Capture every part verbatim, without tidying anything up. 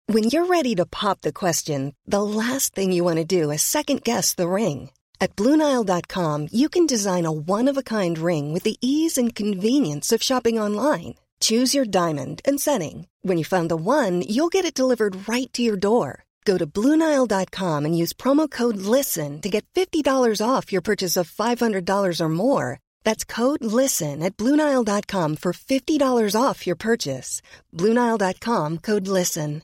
When you're ready to pop the question, the last thing you want to do is second-guess the ring. At Blue Nile dot com, you can design a one-of-a-kind ring with the ease and convenience of shopping online. Choose your diamond and setting. When you find the one, you'll get it delivered right to your door. Go to Blue Nile dot com and use promo code LISTEN to get fifty dollars off your purchase of five hundred dollars or more. That's code LISTEN at Blue Nile dot com for fifty dollars off your purchase. Blue Nile dot com, code LISTEN.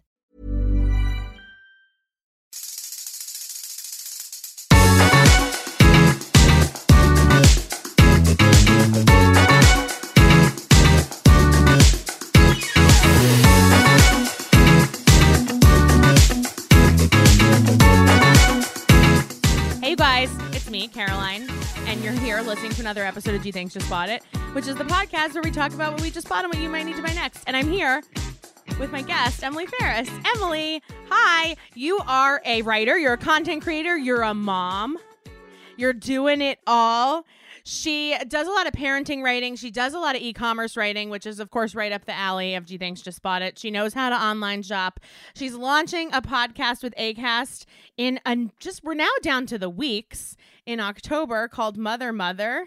Hey guys, it's me, Caroline, and you're here listening to another episode of G Thanks Just Bought It, which is the podcast where we talk about what we just bought and what you might need to buy next. And I'm here with my guest, Emily Ferris. Emily, hi. You are a writer, you're a content creator, you're a mom, you're doing it all. She does a lot of parenting writing. She does a lot of e-commerce writing, which is, of course, right up the alley of G Thanks Just Bought It. She knows how to online shop. She's launching a podcast with Acast in a, just, we're now down to the weeks in October called Mother Mother.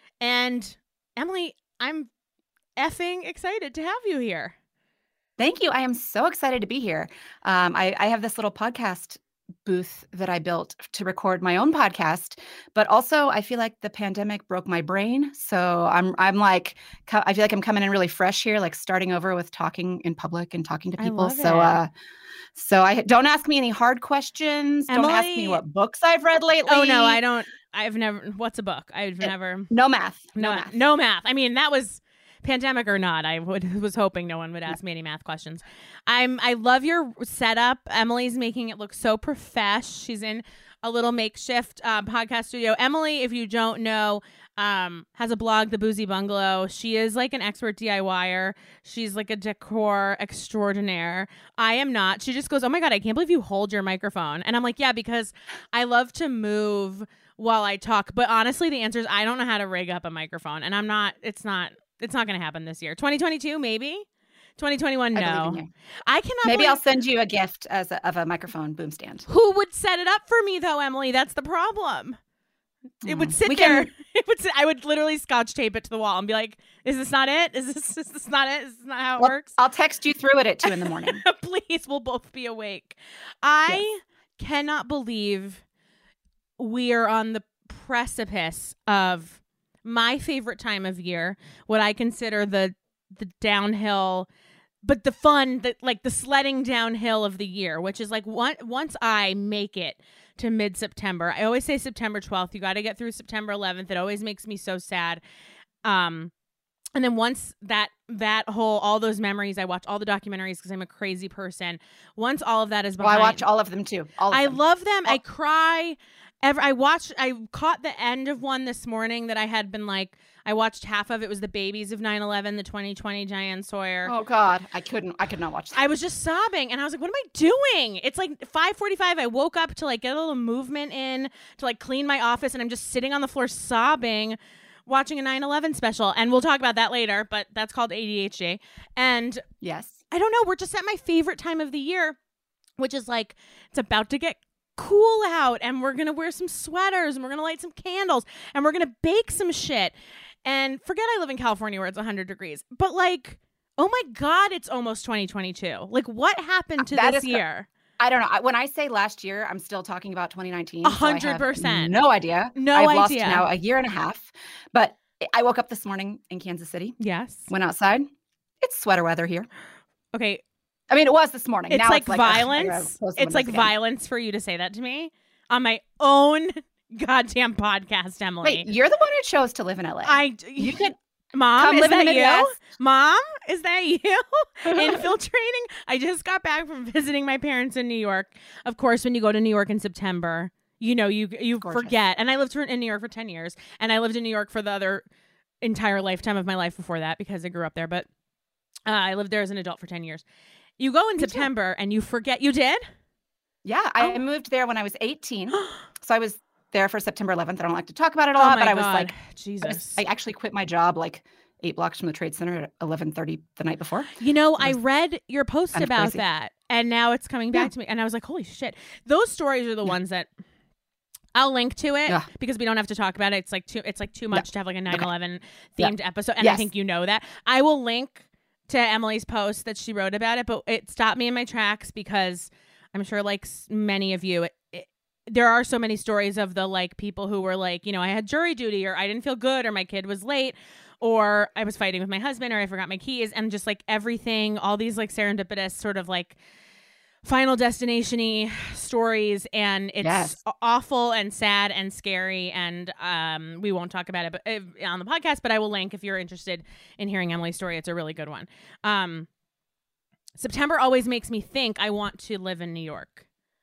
And Emily, I'm effing excited to have you here. Thank you. I am so excited to be here. Um, I, I have this little podcast booth that I built to record my own podcast, but also I feel like the pandemic broke my brain. So I'm I'm like, I feel like I'm coming in really fresh here, like starting over with talking in public and talking to people. So uh, so I don't ask me any hard questions. Emily, don't ask me what books I've read lately. Oh no, I don't. I've never. What's a book? I've it, never. No math. No, no math. math. No math. I mean, that was. Pandemic or not, I would, was hoping no one would ask me any math questions. I'm I love your setup. Emily's making it look so profesh. She's in a little makeshift uh, podcast studio. Emily, if you don't know, um, has a blog, The Boozy Bungalow. She is like an expert DIYer. She's like a decor extraordinaire. I am not. She just goes, oh my God, I can't believe you hold your microphone. And I'm like, yeah, because I love to move while I talk. But honestly, the answer is I don't know how to rig up a microphone. And I'm not, it's not. It's not going to happen this year. twenty twenty-two, maybe. twenty twenty-one, no. I, I cannot. Maybe believe- I'll send you a gift as a, of a microphone boom stand. Who would set it up for me, though, Emily? That's the problem. Mm. It would sit we there. Can- it would. Sit, I would literally scotch tape it to the wall and be like, "Is this not it? Is this? Is this not it? Is this not how it well, works?" I'll text you through it at two in the morning. Please, we'll both be awake. I yes. cannot believe we are on the precipice of my favorite time of year, what I consider the the downhill, but the fun, the, like the sledding downhill of the year, which is like one, once I make it to mid-September, I always say September twelfth, you got to get through September eleventh. It always makes me so sad. Um, and then once that that whole, all those memories, I watch all the documentaries because I'm a crazy person. Once all of that is behind. Well, I watch all of them too. All of I them. love them. All- I cry. Ever, I watched, I caught the end of one this morning that I had been like, I watched half of it. Was the babies of nine eleven, the twenty twenty Diane Sawyer. Oh God, I couldn't, I could not watch that. I was just sobbing and I was like, what am I doing? It's like five forty-five. I woke up to like get a little movement in, to like clean my office, and I'm just sitting on the floor sobbing, watching a nine eleven special. And we'll talk about that later, but that's called A D H D. And yes, I don't know, we're just at my favorite time of the year, which is like, it's about to get cool out and we're gonna wear some sweaters and we're gonna light some candles and we're gonna bake some shit. And forget I live in California where it's one hundred degrees, but like, oh my God, it's almost twenty twenty-two. Like, what happened to that this is, year? I don't know. When I say last year, I'm still talking about twenty nineteen. A hundred percent. No idea. No I've idea. lost now a year and a half. But I woke up this morning in Kansas City. Yes. Went outside. It's sweater weather here. Okay. I mean, it was this morning. It's now like it's like violence. Ugh, it's like again. violence for you to say that to me on my own goddamn podcast, Emily. Wait, you're the one who chose to live in L A. I you could Mom, come is live in that the you? Midwest. Mom, is that you? Infiltrating? I just got back from visiting my parents in New York. Of course, when you go to New York in September, you know, you you Gorgeous. forget. And I lived for, in New York for ten years. And I lived in New York for the other entire lifetime of my life before that because I grew up there. But uh, I lived there as an adult for ten years. You go in Me September too. And you forget. You did? Yeah, I Oh. moved there when I was eighteen. So I was there for September eleventh. I don't like to talk about it a Oh lot, my but I God. was like, Jesus. I, was, I actually quit my job like eight blocks from the Trade Center at eleven thirty the night before. You know, I read your post kind of about crazy. that, and now it's coming back Yeah. to me, and I was like, holy shit. Those stories are the Yeah. ones that I'll link to it Yeah. because we don't have to talk about it. It's like too it's like too much to have like a nine eleven Yeah. themed episode, and I Yes. think you know that. I will link to Emily's post that she wrote about it, but it stopped me in my tracks because I'm sure like s- many of you, it, it, there are so many stories of the like people who were like, you know, I had jury duty, or I didn't feel good, or my kid was late, or I was fighting with my husband, or I forgot my keys, and just like everything, all these like serendipitous sort of like Final Destination-y stories, and it's Yes. a- awful and sad and scary, and um, we won't talk about it but, uh, on the podcast, but I will link if you're interested in hearing Emily's story. It's a really good one. Um, September always makes me think I want to live in New York.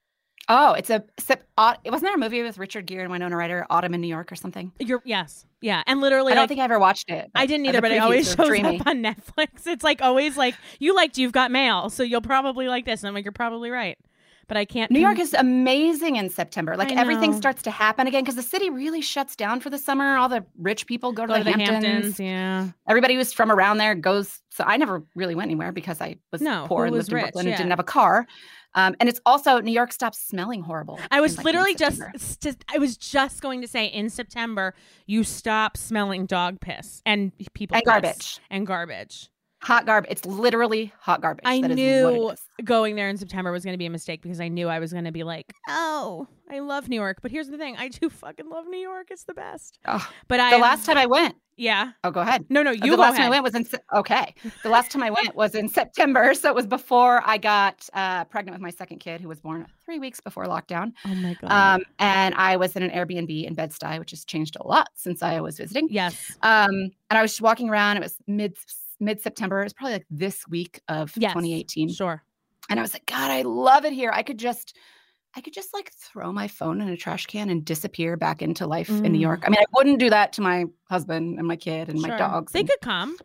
Oh, it's a sep- au- wasn't there a movie with Richard Gere and Winona Ryder, Autumn in New York or something? You're yes, yeah, and literally, I don't like, think I ever watched it. I didn't the either, but it previews always are shows dreamy. up on Netflix. It's like always like you liked You've Got Mail, so you'll probably like this, and I'm like, you're probably right, but I can't. New York is amazing in September. Like I everything know. starts to happen again because the city really shuts down for the summer. All the rich people go to, go to the, the Hamptons. Hamptons, yeah. Everybody who's from around there goes. So I never really went anywhere because I was No, poor who and was lived in rich, Brooklyn yeah. and didn't have a car. Um, and it's also New York stops smelling horrible. I was in, like, literally just, mid-September. st- I was just going to say in September you stop smelling dog piss and people And piss garbage. and garbage. Hot garbage. It's literally hot garbage. I That is knew what it is. going there in September was going to be a mistake because I knew I was going to be like, oh, I love New York, but here's the thing, I do fucking love New York. It's the best. Oh, But I the last time I went. yeah, Oh, go ahead. no, no, Uh, you the go last ahead. time I went was in Se- okay. The last time I went was in September, so it was before I got uh, pregnant with my second kid, who was born three weeks before lockdown. Oh my god. Um, and I was in an Airbnb in Bed-Stuy, which has changed a lot since I was visiting. yes. Um, and I was just walking around. It was mid mid September. It was probably like this week of Yes. twenty eighteen, Sure. and I was like, God, I love it here. I could just. I could just like throw my phone in a trash can and disappear back into life in New Mm. York. I mean, I wouldn't do that to my husband and my kid and my Sure. dogs. They and- could come.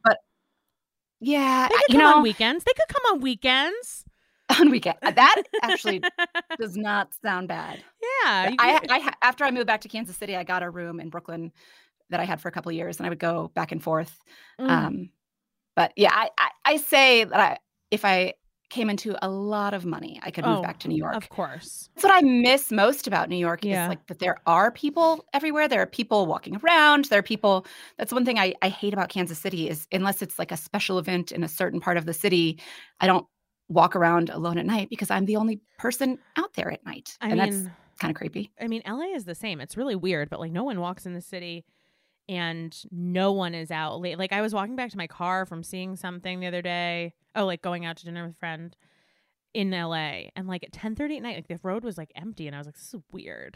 yeah, They I- could you come know, on weekends. They could come on weekends. on weekend. That actually does not sound bad. Yeah. you I, could- I, ha- after I moved back to Kansas City, I got a room in Brooklyn that I had for a couple of years, and I would go back and forth. Mm. Um, but yeah, I, I, I say that I, if I came into a lot of money, I could move Oh, back to New York. Of course. That's what I miss most about New York Yeah. is like that there are people everywhere. There are people walking around. There are people. That's one thing I, I hate about Kansas City is unless it's like a special event in a certain part of the city, I don't walk around alone at night because I'm the only person out there at night. I and mean, that's kind of creepy. I mean, L A is the same. It's really weird, but like no one walks in the city and no one is out late. Like I was walking back to my car from seeing something the other day. Oh, like going out to dinner with a friend in L A. And like at ten thirty at night, like the road was like empty. And I was like, this is weird.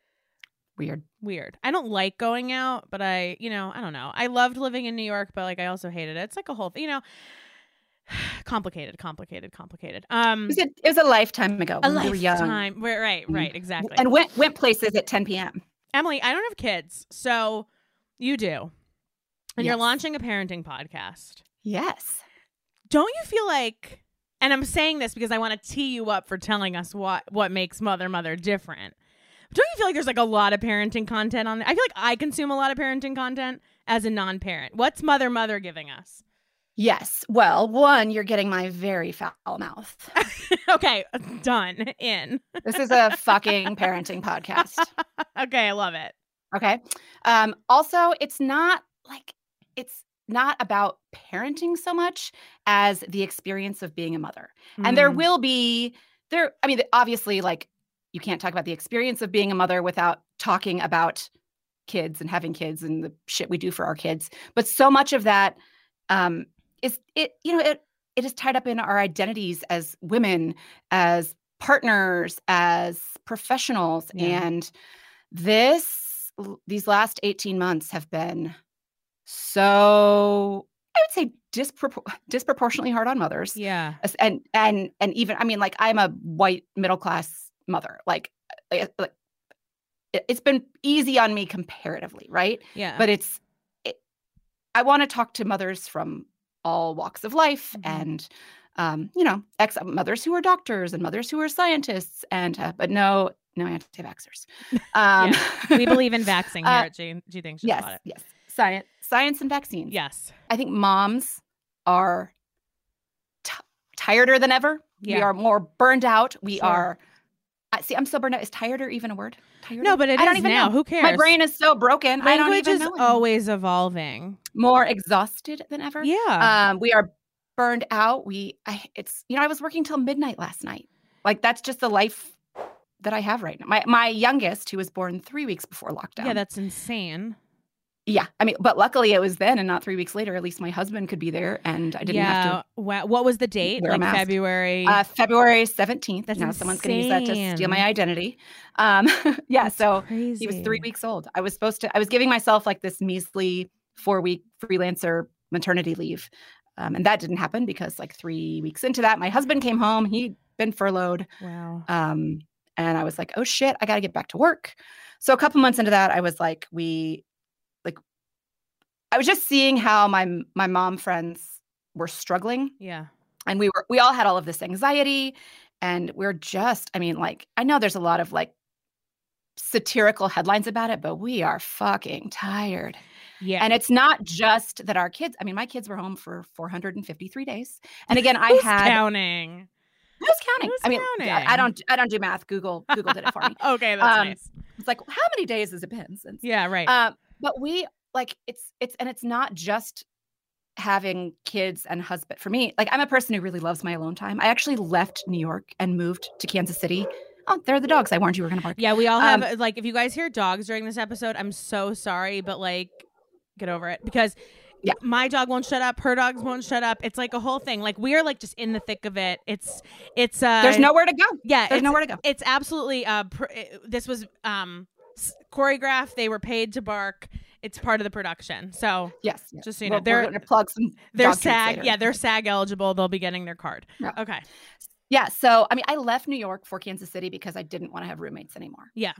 Weird. Weird. I don't like going out, but I, you know, I don't know. I loved living in New York, but like I also hated it. It's like a whole, you know, complicated, complicated, complicated. Um, It was a, it was a lifetime ago a when we were young lifetime. Right, right, right. Exactly. and went went places at ten p.m. Emily, I don't have kids, so you do. And you're Yes. launching a parenting podcast. Yes. Don't you feel like, and I'm saying this because I want to tee you up for telling us what, what makes Mother Mother different. Don't you feel like there's like a lot of parenting content on there? I feel like I consume a lot of parenting content as a non-parent. What's Mother Mother giving us? Yes. Well, one, you're getting my very foul mouth. Okay, done. In. This is a fucking parenting podcast. Okay, I love it. Okay. Um, also, it's not like it's not about parenting so much as the experience of being a mother. And there Mm. will be there, I mean, obviously, like you can't talk about the experience of being a mother without talking about kids and having kids and the shit we do for our kids. But so much of that um is it, you know, it it is tied up in our identities as women, as partners, as professionals. Yeah. And this these last eighteen months have been so, I would say dispropor- disproportionately hard on mothers. Yeah. As- And and and even, I mean, like I'm a white middle class mother. Like, like like, it- it's been easy on me comparatively, right? Yeah. But it's it, I want to talk to mothers from all walks of life Mhm. and um, you know, ex mothers who are doctors and mothers who are scientists and uh, but no no anti-vaxxers. Um, we believe in vaxxing here Uh, at G, G Things Just yes, Bought It. yes. Science science and vaccines. Yes. I think moms are t- tireder than ever. Yeah. We are more burned out. We Sure. are. I see. I'm so burned out. Is tireder even a word? Tireder? No, but it I don't is even now. know. Who cares? My brain is so broken. I don't Language even is know. anymore. always evolving. More exhausted than ever. Yeah. Um, we are burned out. We. I, it's. You know, I was working till midnight last night. Like that's just the life that I have right now. My my youngest, who was born three weeks before lockdown. Yeah, that's insane. Yeah, I mean, but luckily it was then and not three weeks later. At least my husband could be there, and I didn't yeah. have to. Wow. What was the date? Wear a Like mask. February. Uh, February seventeenth. That's now someone's going to use that to insane. steal my identity. Um, yeah, That's so crazy. he was three weeks old. I was supposed to. I was giving myself like this measly four week freelancer maternity leave, um, and that didn't happen because like three weeks into that, my husband came home. He'd been furloughed. Wow. Um, and I was like, oh shit, I got to get back to work. So a couple months into that, I was like, we, like, I was just seeing how my my mom friends were struggling, Yeah. and we were we all had all of this anxiety, and we're just, I mean, like, I know there's a lot of like satirical headlines about it, but we are fucking tired. Yeah. And it's not just that our kids. I mean, my kids were home for four hundred fifty-three days, and again, I Who's had. counting. Who's counting? Who's I mean, counting? I I don't. I don't do math. Google. Google did it for me. Okay, that's Um, nice. It's like, how many days has it been since? Yeah, right. Um, but we like it's it's and it's not just having kids and husband. For me, like I'm a person who really loves my alone time. I actually left New York and moved to Kansas City. Oh, there are the dogs. I warned you were going to bark. yeah, we all have um, like if you guys hear dogs during this episode, I'm so sorry, but like get over it because Yeah. my dog won't shut up, her dogs won't shut up. It's like a whole thing. Like we are like just in the thick of it. It's it's uh There's nowhere to go. yeah, There's it's, nowhere to go. It's absolutely uh pr- this was um s- choreographed. They were paid to bark. It's part of the production. So Yes. yes. just so you know, We're, they're we're going to plug some. they're dog treats SAG. later. Yeah, they're SAG eligible. They'll be getting their card. Yeah. Okay. Yeah. So I mean, I left New York for Kansas City because I didn't want to have roommates anymore. Yeah.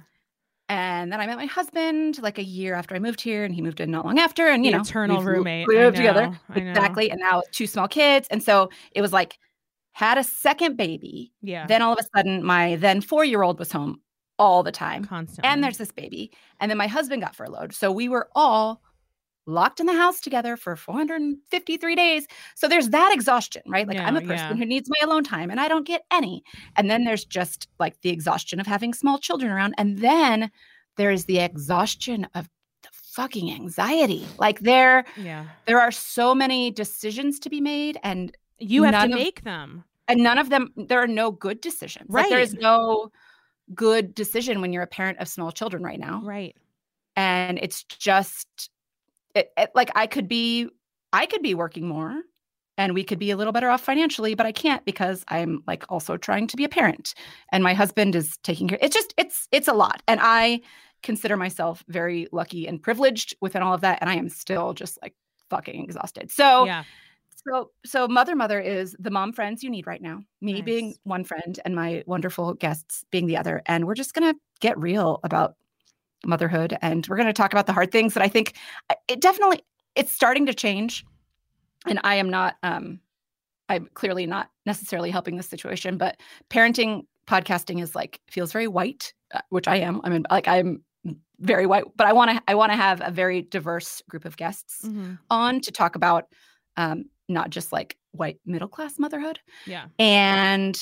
And then I met my husband like a year after I moved here, and he moved in not long after. And you The know, eternal we've- roommate. We I moved together know, I know. exactly, and now with two small kids, and so it was like had a second baby. Yeah. Then all of a sudden, my then four year old was home all the time, Constantly. and there's this baby, and then my husband got furloughed, so we were all locked in the house together for four hundred fifty-three days. So there's that exhaustion, right? Like I'm a Yeah, person yeah. who needs my alone time, and I don't get any. And then there's just like the exhaustion of having small children around, and then there's the exhaustion of the fucking anxiety. Like there, yeah. there are so many decisions to be made, and You have to none of- make them. and none of them. There are no good decisions. Like, there Right. is no good decision when you're a parent of small children right now, Right. and it's just it, it, like I could be, I could be working more. And we could be a little better off financially, but I can't because I'm like also trying to be a parent, and my husband is taking care. It's just it's it's a lot, and I consider myself very lucky and privileged within all of that, and I am still just like fucking exhausted. So Yeah. so so mother mother is the mom friends you need right now. Me Nice. being one friend and my wonderful guests being the other, and we're just gonna get real about motherhood, and we're gonna talk about the hard things that I think it definitely it's starting to change. And I am not, um, I'm clearly not necessarily helping this situation, but parenting podcasting is like, feels very white, uh, which I am. I mean, like I'm very white, but I want to, I want to have a very diverse group of guests Mhm. on to talk about, um, not just like white middle-class motherhood. Yeah. And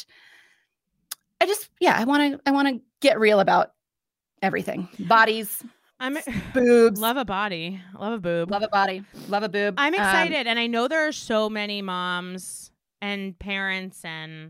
I just, yeah, I want to, I want to get real about everything. Bodies, I'm boobs, love a body. Love a boob. love a body, love a boob. I'm Um, excited, and I know there are so many moms and parents, and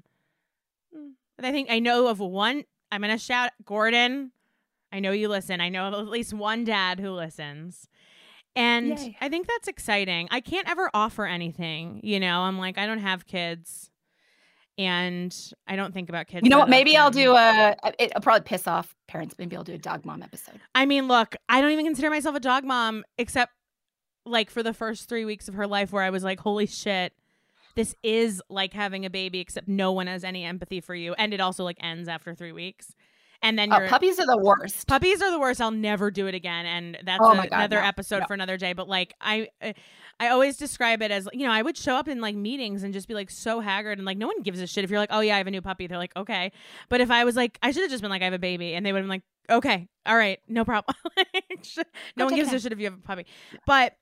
I think I know of one. I'm gonna shout Gordon. I know you listen. I know of at least one dad who listens, and Yay. I think that's exciting. I can't ever offer anything. You know, I'm like I don't have kids, and I don't think about kids. You know that what? Maybe I'll often. do a. It'll probably piss off parents. Maybe I'll do a dog mom episode. I mean, look, I don't even consider myself a dog mom, except like for the first three weeks of her life where I was like, holy shit, this is like having a baby, except no one has any empathy for you. And it also like ends after three weeks. And then Oh, you're puppies are the worst. puppies are the worst. I'll never do it again. And that's Oh a- my God, another no, episode no. for another day. But like, I, I always describe it as, you know, I would show up in like meetings and just be like so haggard, and like no one gives a shit if you're like, oh yeah, I have a new puppy. They're like, okay. But if I was like, I should have just been like, I have a baby, and they would have been like, okay, all right, no problem. no That's one gives a okay. shit if you have a puppy. But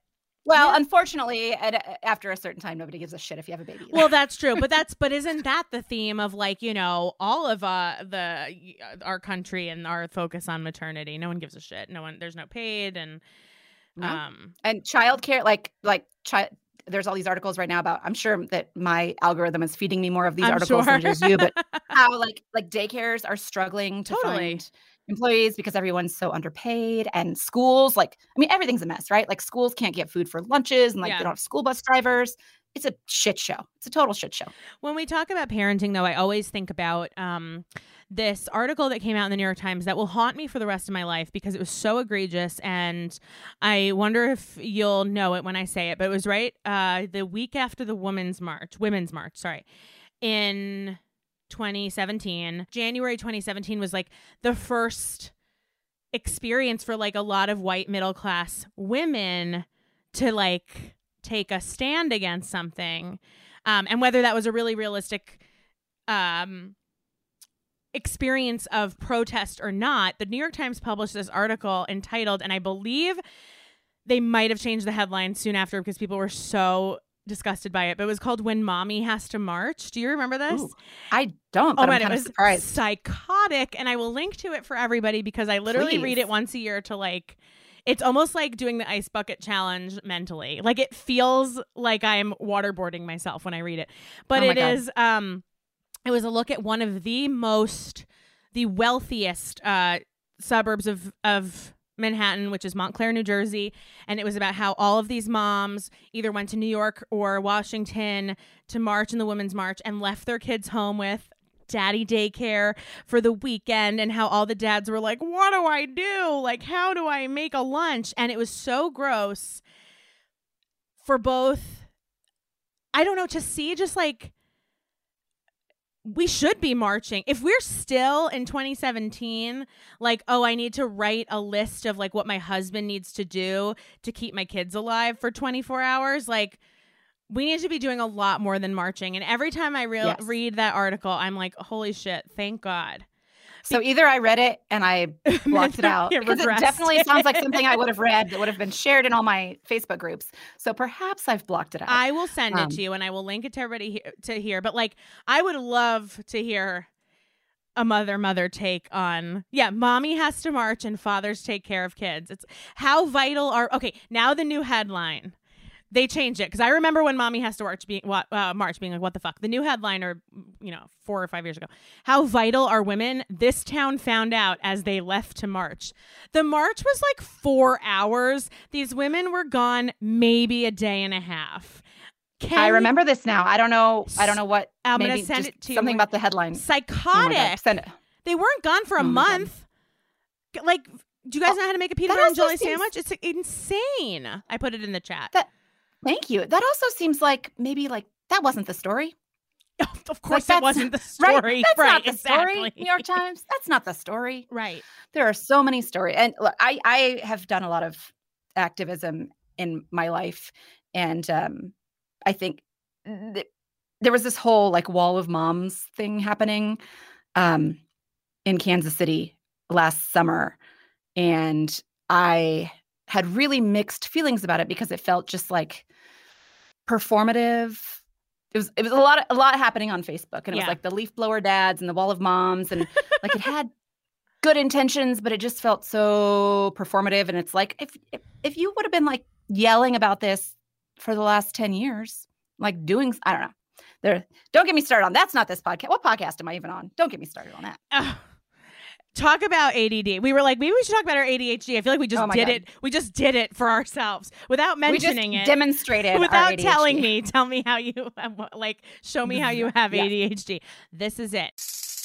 Well, Yeah. unfortunately, at, after a certain time, nobody gives a shit if you have a baby. Well, that's true, but that's but isn't that the theme of like, you know, all of uh the our country and our focus on maternity? No one gives a shit. No one. There's no paid and No. um And childcare, like like child. There's all these articles right now about. I'm sure that my algorithm is feeding me more of these I'm articles sure. than it is you. But how like like daycares are struggling to Totally. find employees because everyone's so underpaid, and schools, like I mean, everything's a mess, right? Like schools can't get food for lunches, and like Yeah. they don't have school bus drivers. It's a shit show. It's a total shit show. When we talk about parenting, though, I always think about um, this article that came out in the New York Times that will haunt me for the rest of my life because it was so egregious. And I wonder if you'll know it when I say it. But it was right uh, the week after the Women's March, Women's March, sorry, in twenty seventeen. January twenty seventeen was like the first experience for like a lot of white middle class women to like take a stand against something, um, and whether that was a really realistic um, experience of protest or not. The New York Times published this article entitled, and I believe they might have changed the headline soon after because people were so disgusted by it, but it was called "When Mommy Has to March." Do you remember this? Ooh, I don't, but Oh I'm man, it kind of was surprised. psychotic, and I will link to it for everybody because I literally Please. read it once a year to like. It's almost like doing the ice bucket challenge mentally. Like it feels like I'm waterboarding myself when I read it. But Oh my it God. is um it was a look at one of the most the wealthiest uh suburbs of of Manhattan, which is Montclair, New Jersey, and it was about how all of these moms either went to New York or Washington to march in the Women's March and left their kids home with daddy daycare for the weekend, and how all the dads were like, what do I do? Like, how do I make a lunch? And it was so gross for both. I don't know, to see just like we should be marching. If we're still in twenty seventeen, like, oh, I need to write a list of like what my husband needs to do to keep my kids alive for twenty-four hours, like we need to be doing a lot more than marching. And every time I re- Yes. read that article, I'm like, holy shit, thank God. So either I read it and I blocked it out It because it regressed. definitely sounds like something I would have read that would have been shared in all my Facebook groups. So perhaps I've blocked it out. I will send Um, it to you and I will link it to everybody he- to hear. But like, I would love to hear a mother mother take on, yeah, mommy has to march and fathers take care of kids. It's how vital are, okay, now the new headline. They changed it because I remember when mommy has to march being, what, uh, march being like, what the fuck? The new headline, or, you know, four or five years ago. How vital are women? This town found out as they left to march. The march was like four hours. These women were gone maybe a day and a half. Can, I remember this now. I don't know. I don't know what. I'm gonna maybe send just it to you. something about the headline. Oh my Psychotic. God, send it. They weren't gone for a Oh my God. month. Like, do you guys Oh, know how to make a peanut that butter and also jelly seems- sandwich? It's insane. I put it in the chat. That- Thank you. That also seems like maybe like that wasn't the story. Of course, Like, it wasn't the Right? story. That's right, not the exactly. story. New York Times. That's not the story. Right. There are so many stories, and look, I I have done a lot of activism in my life, and um, I think th- there was this whole like wall of moms thing happening um, in Kansas City last summer, and I had really mixed feelings about it because it felt just like performative. It was it was a lot of, a lot happening on Facebook, and it Yeah. was like the leaf blower dads and the wall of moms, and like it had good intentions, but it just felt so performative. And it's like if if, if you would have been like yelling about this for the last ten years, like doing I don't know. There, don't get me started on that's not this podcast. What podcast am I even on? Don't get me started on that. Ugh. Talk about A D D. We were like, maybe we should talk about our A D H D. I feel like we just Oh my did God. it. We just did it for ourselves without mentioning we just it. demonstrated our Without A D H D. telling me, tell me how you like. Show me how you have Yeah. A D H D. This is it.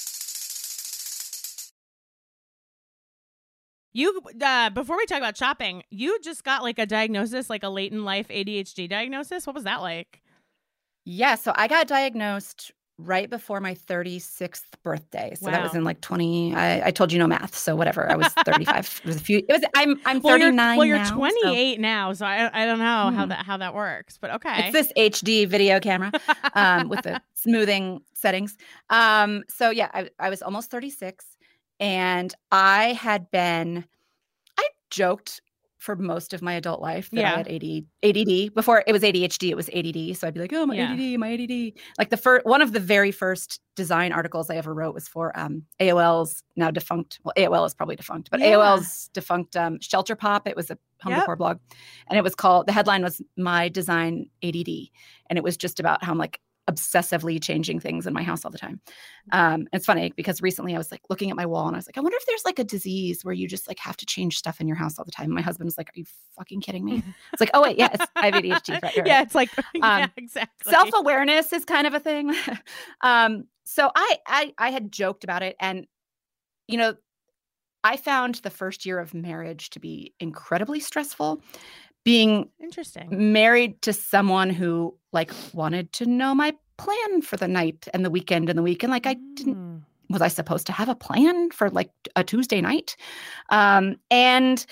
You uh, before we talk about shopping, you just got like a diagnosis, like a late in life A D H D diagnosis. What was that like? Yeah, so I got diagnosed right before my thirty-sixth birthday. So that was Wow. in like twenty. I, I told you no math, so whatever. I was thirty-five. It was a few. It was. I'm. I'm Well, you're, thirty-nine. well, you're now, so twenty-eight now, so I I don't know how Hmm. that how that works, but okay. It's this H D video camera um, with the smoothing settings. Um, so yeah, I, I was almost thirty-six, and I had been. I joked for most of my adult life that Yeah. I had A D, A D D. Before it was A D H D, it was A D D. So I'd be like, oh, my Yeah. A D D, my A D D. Like the first, one of the very first design articles I ever wrote was for um, A O L's now defunct. Well, A O L is probably defunct, but Yeah. A O L's defunct um, Shelter Pop. It was a home Yep. decor blog, and it was called. The headline was "My Design A D D," and it was just about how I'm like obsessively changing things in my house all the time. Um, it's funny because recently I was like looking at my wall and I was like, I wonder if there's like a disease where you just like have to change stuff in your house all the time. And my husband was like, are you fucking kidding me? It's like, oh wait, yeah, it's, I have A D H D. Right, right. Yeah, it's like yeah, Um, exactly. Self-awareness is kind of a thing. um, so I, I I had joked about it, and you know, I found the first year of marriage to be incredibly stressful. Being Interesting. married to someone who like wanted to know my plan for the night and the weekend and the weekend. Like I didn't, Mm. was I supposed to have a plan for like a Tuesday night? Um, and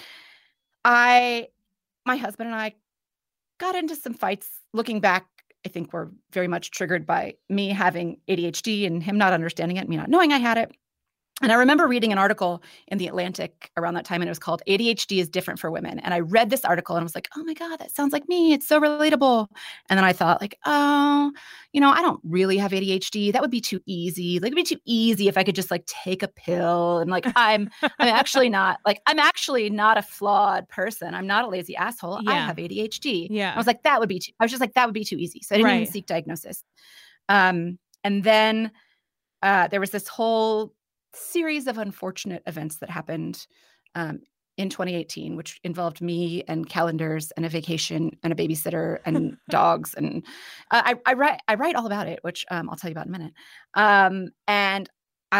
I, my husband and I got into some fights. Looking back, I think we're very much triggered by me having A D H D and him not understanding it, me not knowing I had it. And I remember reading an article in The Atlantic around that time, and it was called A D H D is Different for Women. And I read this article and I was like, oh my God, that sounds like me. It's so relatable. And then I thought like, oh, you know, I don't really have A D H D. That would be too easy. Like it'd be too easy if I could just like take a pill and like, I'm, I'm actually not like, I'm actually not a flawed person. I'm not a lazy asshole. I Yeah. have A D H D. Yeah. I was like, that would be too, I was just like, that would be too easy. So I didn't Right. even seek diagnosis. Um, and then uh, there was this whole series of unfortunate events that happened um, in twenty eighteen, which involved me and calendars and a vacation and a babysitter and dogs. And uh, I, I write, I write all about it, which um, I'll tell you about in a minute. Um, and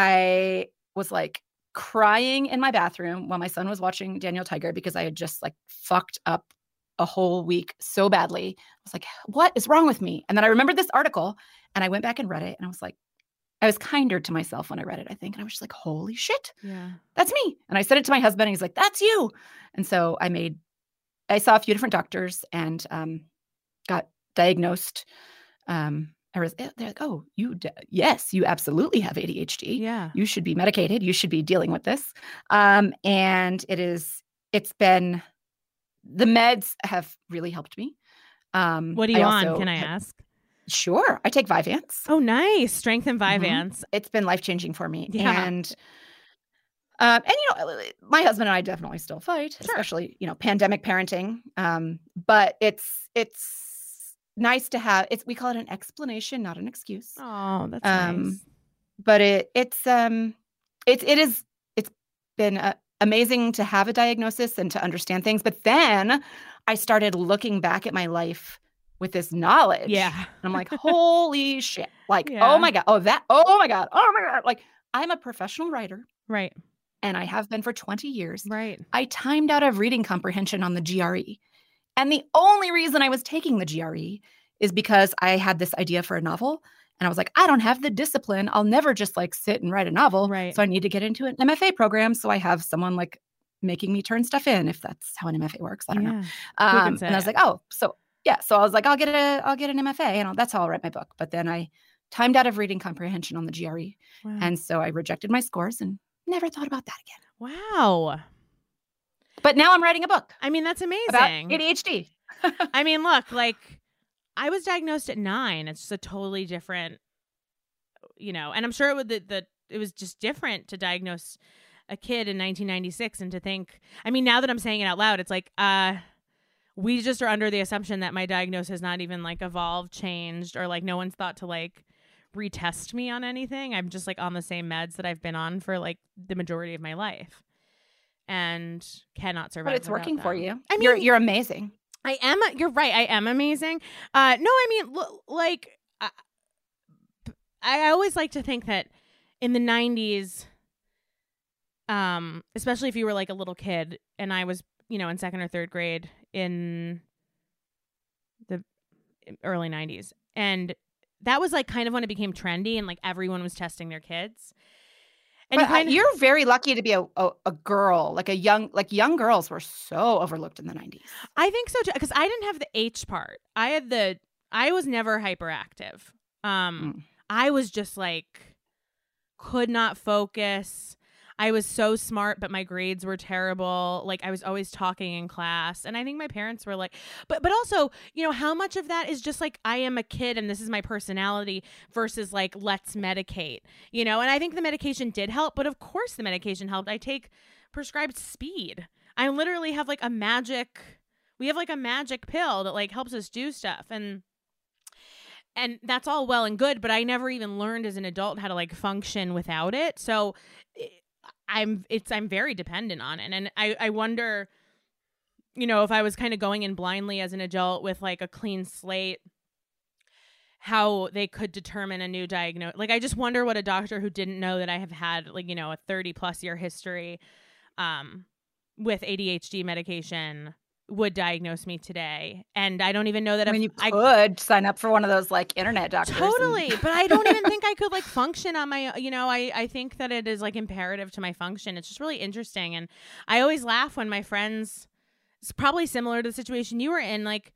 I was like crying in my bathroom while my son was watching Daniel Tiger because I had just like fucked up a whole week so badly. I was like, what is wrong with me? And then I remembered this article and I went back and read it and I was like, I was kinder to myself when I read it, I think. And I was just like, holy shit, Yeah. that's me. And I said it to my husband and he's like, that's you. And so I made, I saw a few different doctors and um, got diagnosed. Um, I was, they're like, oh, you, d- yes, you absolutely have A D H D. Yeah. You should be medicated. You should be dealing with this. Um, and it is, it's been, the meds have really helped me. Um, What are you I on? also Can I had- ask? Sure. I take Vyvanse. Oh, nice. Strength and Vyvanse. It's been life-changing for me. Yeah. And um, and you know, my husband and I definitely still fight, Sure. especially, you know, pandemic parenting. Um, but it's it's nice to have it's we call it an explanation, not an excuse. Oh, that's Um, nice. But it it's um it's it is it's been uh, amazing to have a diagnosis and to understand things. But then I started looking back at my life with this knowledge. Yeah. And I'm like, holy shit. Like, Yeah. oh my God. Oh, that. Oh my God. Oh my God. Like, I'm a professional writer Right. and I have been for twenty years. Right. I timed out of reading comprehension on the G R E. And the only reason I was taking the G R E is because I had this idea for a novel. And I was like, I don't have the discipline. I'll never just like sit and write a novel. Right. So I need to get into an M F A program. So I have someone like making me turn stuff in, if that's how an M F A works. I don't know. Yeah. Um, say and I was it? like, oh, so yeah. So I was like, I'll get a, I'll get an M F A and I'll, that's how I'll write my book. But then I timed out of reading comprehension on the G R E. Wow. And so I rejected my scores and never thought about that again. Wow. But now I'm writing a book I mean, that's amazing. about A D H D. I mean, look, like I was diagnosed at nine. It's just a totally different, you know, and I'm sure it would the, the it was just different to diagnose a kid in nineteen ninety-six and to think, I mean, now that I'm saying it out loud, it's like, uh, we just are under the assumption that my diagnosis has not even like evolved, changed, or like no one's thought to like retest me on anything. I'm just like on the same meds that I've been on for like the majority of my life and cannot survive. But it's without working for them. you. I mean, you're, you're amazing. I am. You're right. I am amazing. Uh, no, I mean, l- like, I, I always like to think that in the nineties, um, especially if you were like a little kid, and I was, you know, in second or third grade in the early nineties, and that was like kind of when it became trendy, and like everyone was testing their kids. And But you kind uh, of, you're very lucky to be a, a, a girl, like a young, like young girls were so overlooked in the nineties. I think so too, because I didn't have the H part. I had the. I was never hyperactive. Um, Mm. I was just like, could not focus. I was so smart, but my grades were terrible. Like I was always talking in class. And I think my parents were like, but, but also, you know, how much of that is just like, I am a kid and this is my personality versus like, let's medicate, you know? And I think the medication did help, but of course the medication helped. I take prescribed speed. I literally have like a magic, we have like a magic pill that like helps us do stuff. And And that's all well and good, but I never even learned as an adult how to like function without it. So I'm it's I'm very dependent on it. And I, I wonder, you know, if I was kind of going in blindly as an adult with like a clean slate, how they could determine a new diagnosis. Like I just wonder what a doctor who didn't know that I have had like, you know, a thirty plus year history um, with A D H D medication would diagnose me today. And I don't even know that I if mean, you I could sign up for one of those like internet doctors. Totally. And- but I don't even think I could like function on my, you know, I, I think that it is like imperative to my function. It's just really interesting. And I always laugh when my friends, it's probably similar to the situation you were in. Like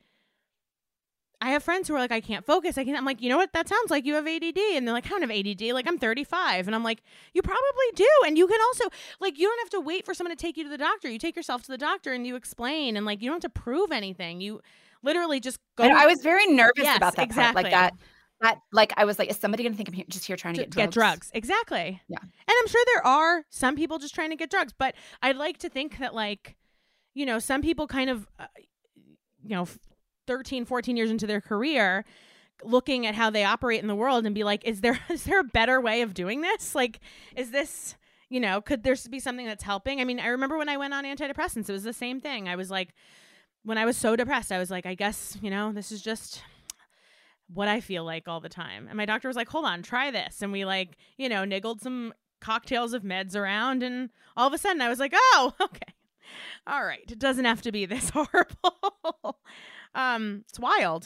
I have friends who are like, I can't focus. I can't. I'm like, you know what? That sounds like you have A D D. And they're like, I don't have A D D. Like I'm thirty-five. And I'm like, you probably do. And you can also like, you don't have to wait for someone to take you to the doctor. You take yourself to the doctor and you explain, and like, you don't have to prove anything. You literally just go. And I was very nervous Yes, about that exactly. part. Like that, that, like I was like, is somebody going to think I'm here, just here trying to get drugs? Get drugs. Exactly. Yeah. And I'm sure there are some people just trying to get drugs, but I'd like to think that like, you know, some people kind of, uh, you know, thirteen, fourteen years into their career, looking at how they operate in the world and be like, is there, is there a better way of doing this? Like, is this, you know, could there be something that's helping? I mean, I remember when I went on antidepressants, it was the same thing. I was like, when I was so depressed, I was like, I guess, you know, this is just what I feel like all the time. And my doctor was like, hold on, try this. And we like, you know, niggled some cocktails of meds around. And all of a sudden I was like, oh, okay. All right. It doesn't have to be this horrible. um, it's wild.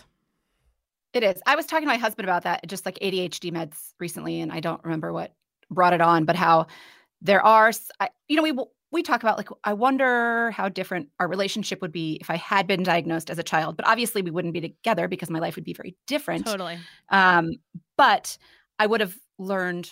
It is. I was talking to my husband about that, just like A D H D meds recently, and I don't remember what brought it on, but how there are, I, you know, we we talk about like, I wonder how different our relationship would be if I had been diagnosed as a child. But obviously we wouldn't be together because my life would be very different. Totally. Um, but I would have learned.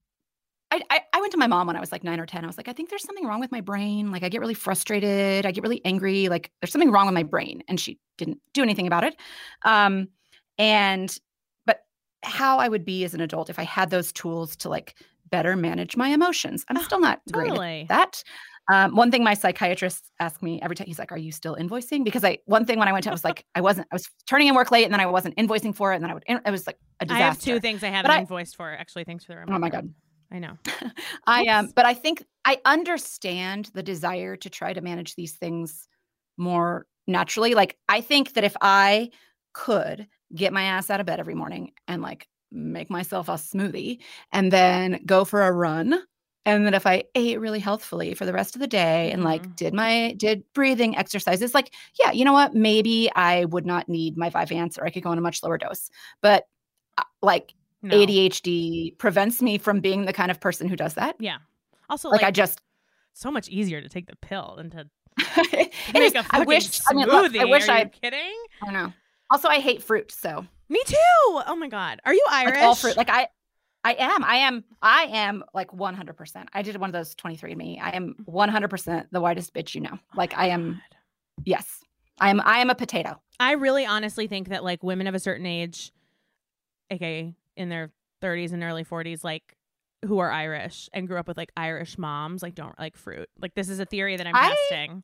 I, I I went to my mom when I was like nine or ten. I was like, I think there's something wrong with my brain. Like I get really frustrated. I get really angry. Like there's something wrong with my brain. And she didn't do anything about it. Um, and, but how I would be as an adult if I had those tools to like better manage my emotions. I'm still not great Totally. at that. Um, one thing my psychiatrist asked me every time, he's like, are you still invoicing? Because I, one thing when I went to, I was like, I wasn't, I was turning in work late and then I wasn't invoicing for it. And then I would, it was like a disaster. I have two things I haven't I, invoiced for. Actually, thanks for the reminder. Oh my God. I know. I am, um, but I think I understand the desire to try to manage these things more naturally. Like, I think that if I could get my ass out of bed every morning and like make myself a smoothie and then go for a run, and then if I ate really healthfully for the rest of the day and like Mhm. did my, did breathing exercises, like, yeah, you know what? Maybe I would not need my Vyvanse, or I could go on a much lower dose, but uh, like, No. A D H D prevents me from being the kind of person who does that. Yeah. Also, Like, like, I just, so much easier to take the pill than to it make is, a I fucking wish, smoothie. I mean, look, I wish Are I, you kidding? I don't know. Also, I hate fruit. So Me too. Oh my God. Are you Irish? like all fruit, like I, I am, I am, I am like one hundred percent. I did one of those twenty-three and me. I am one hundred percent the whitest bitch you know. Like I am, yes, I am, I am a potato. I really honestly think that like women of a certain age, aka in their thirties and early forties, like who are Irish and grew up with like Irish moms, like don't like fruit. Like this is a theory that I'm I- testing.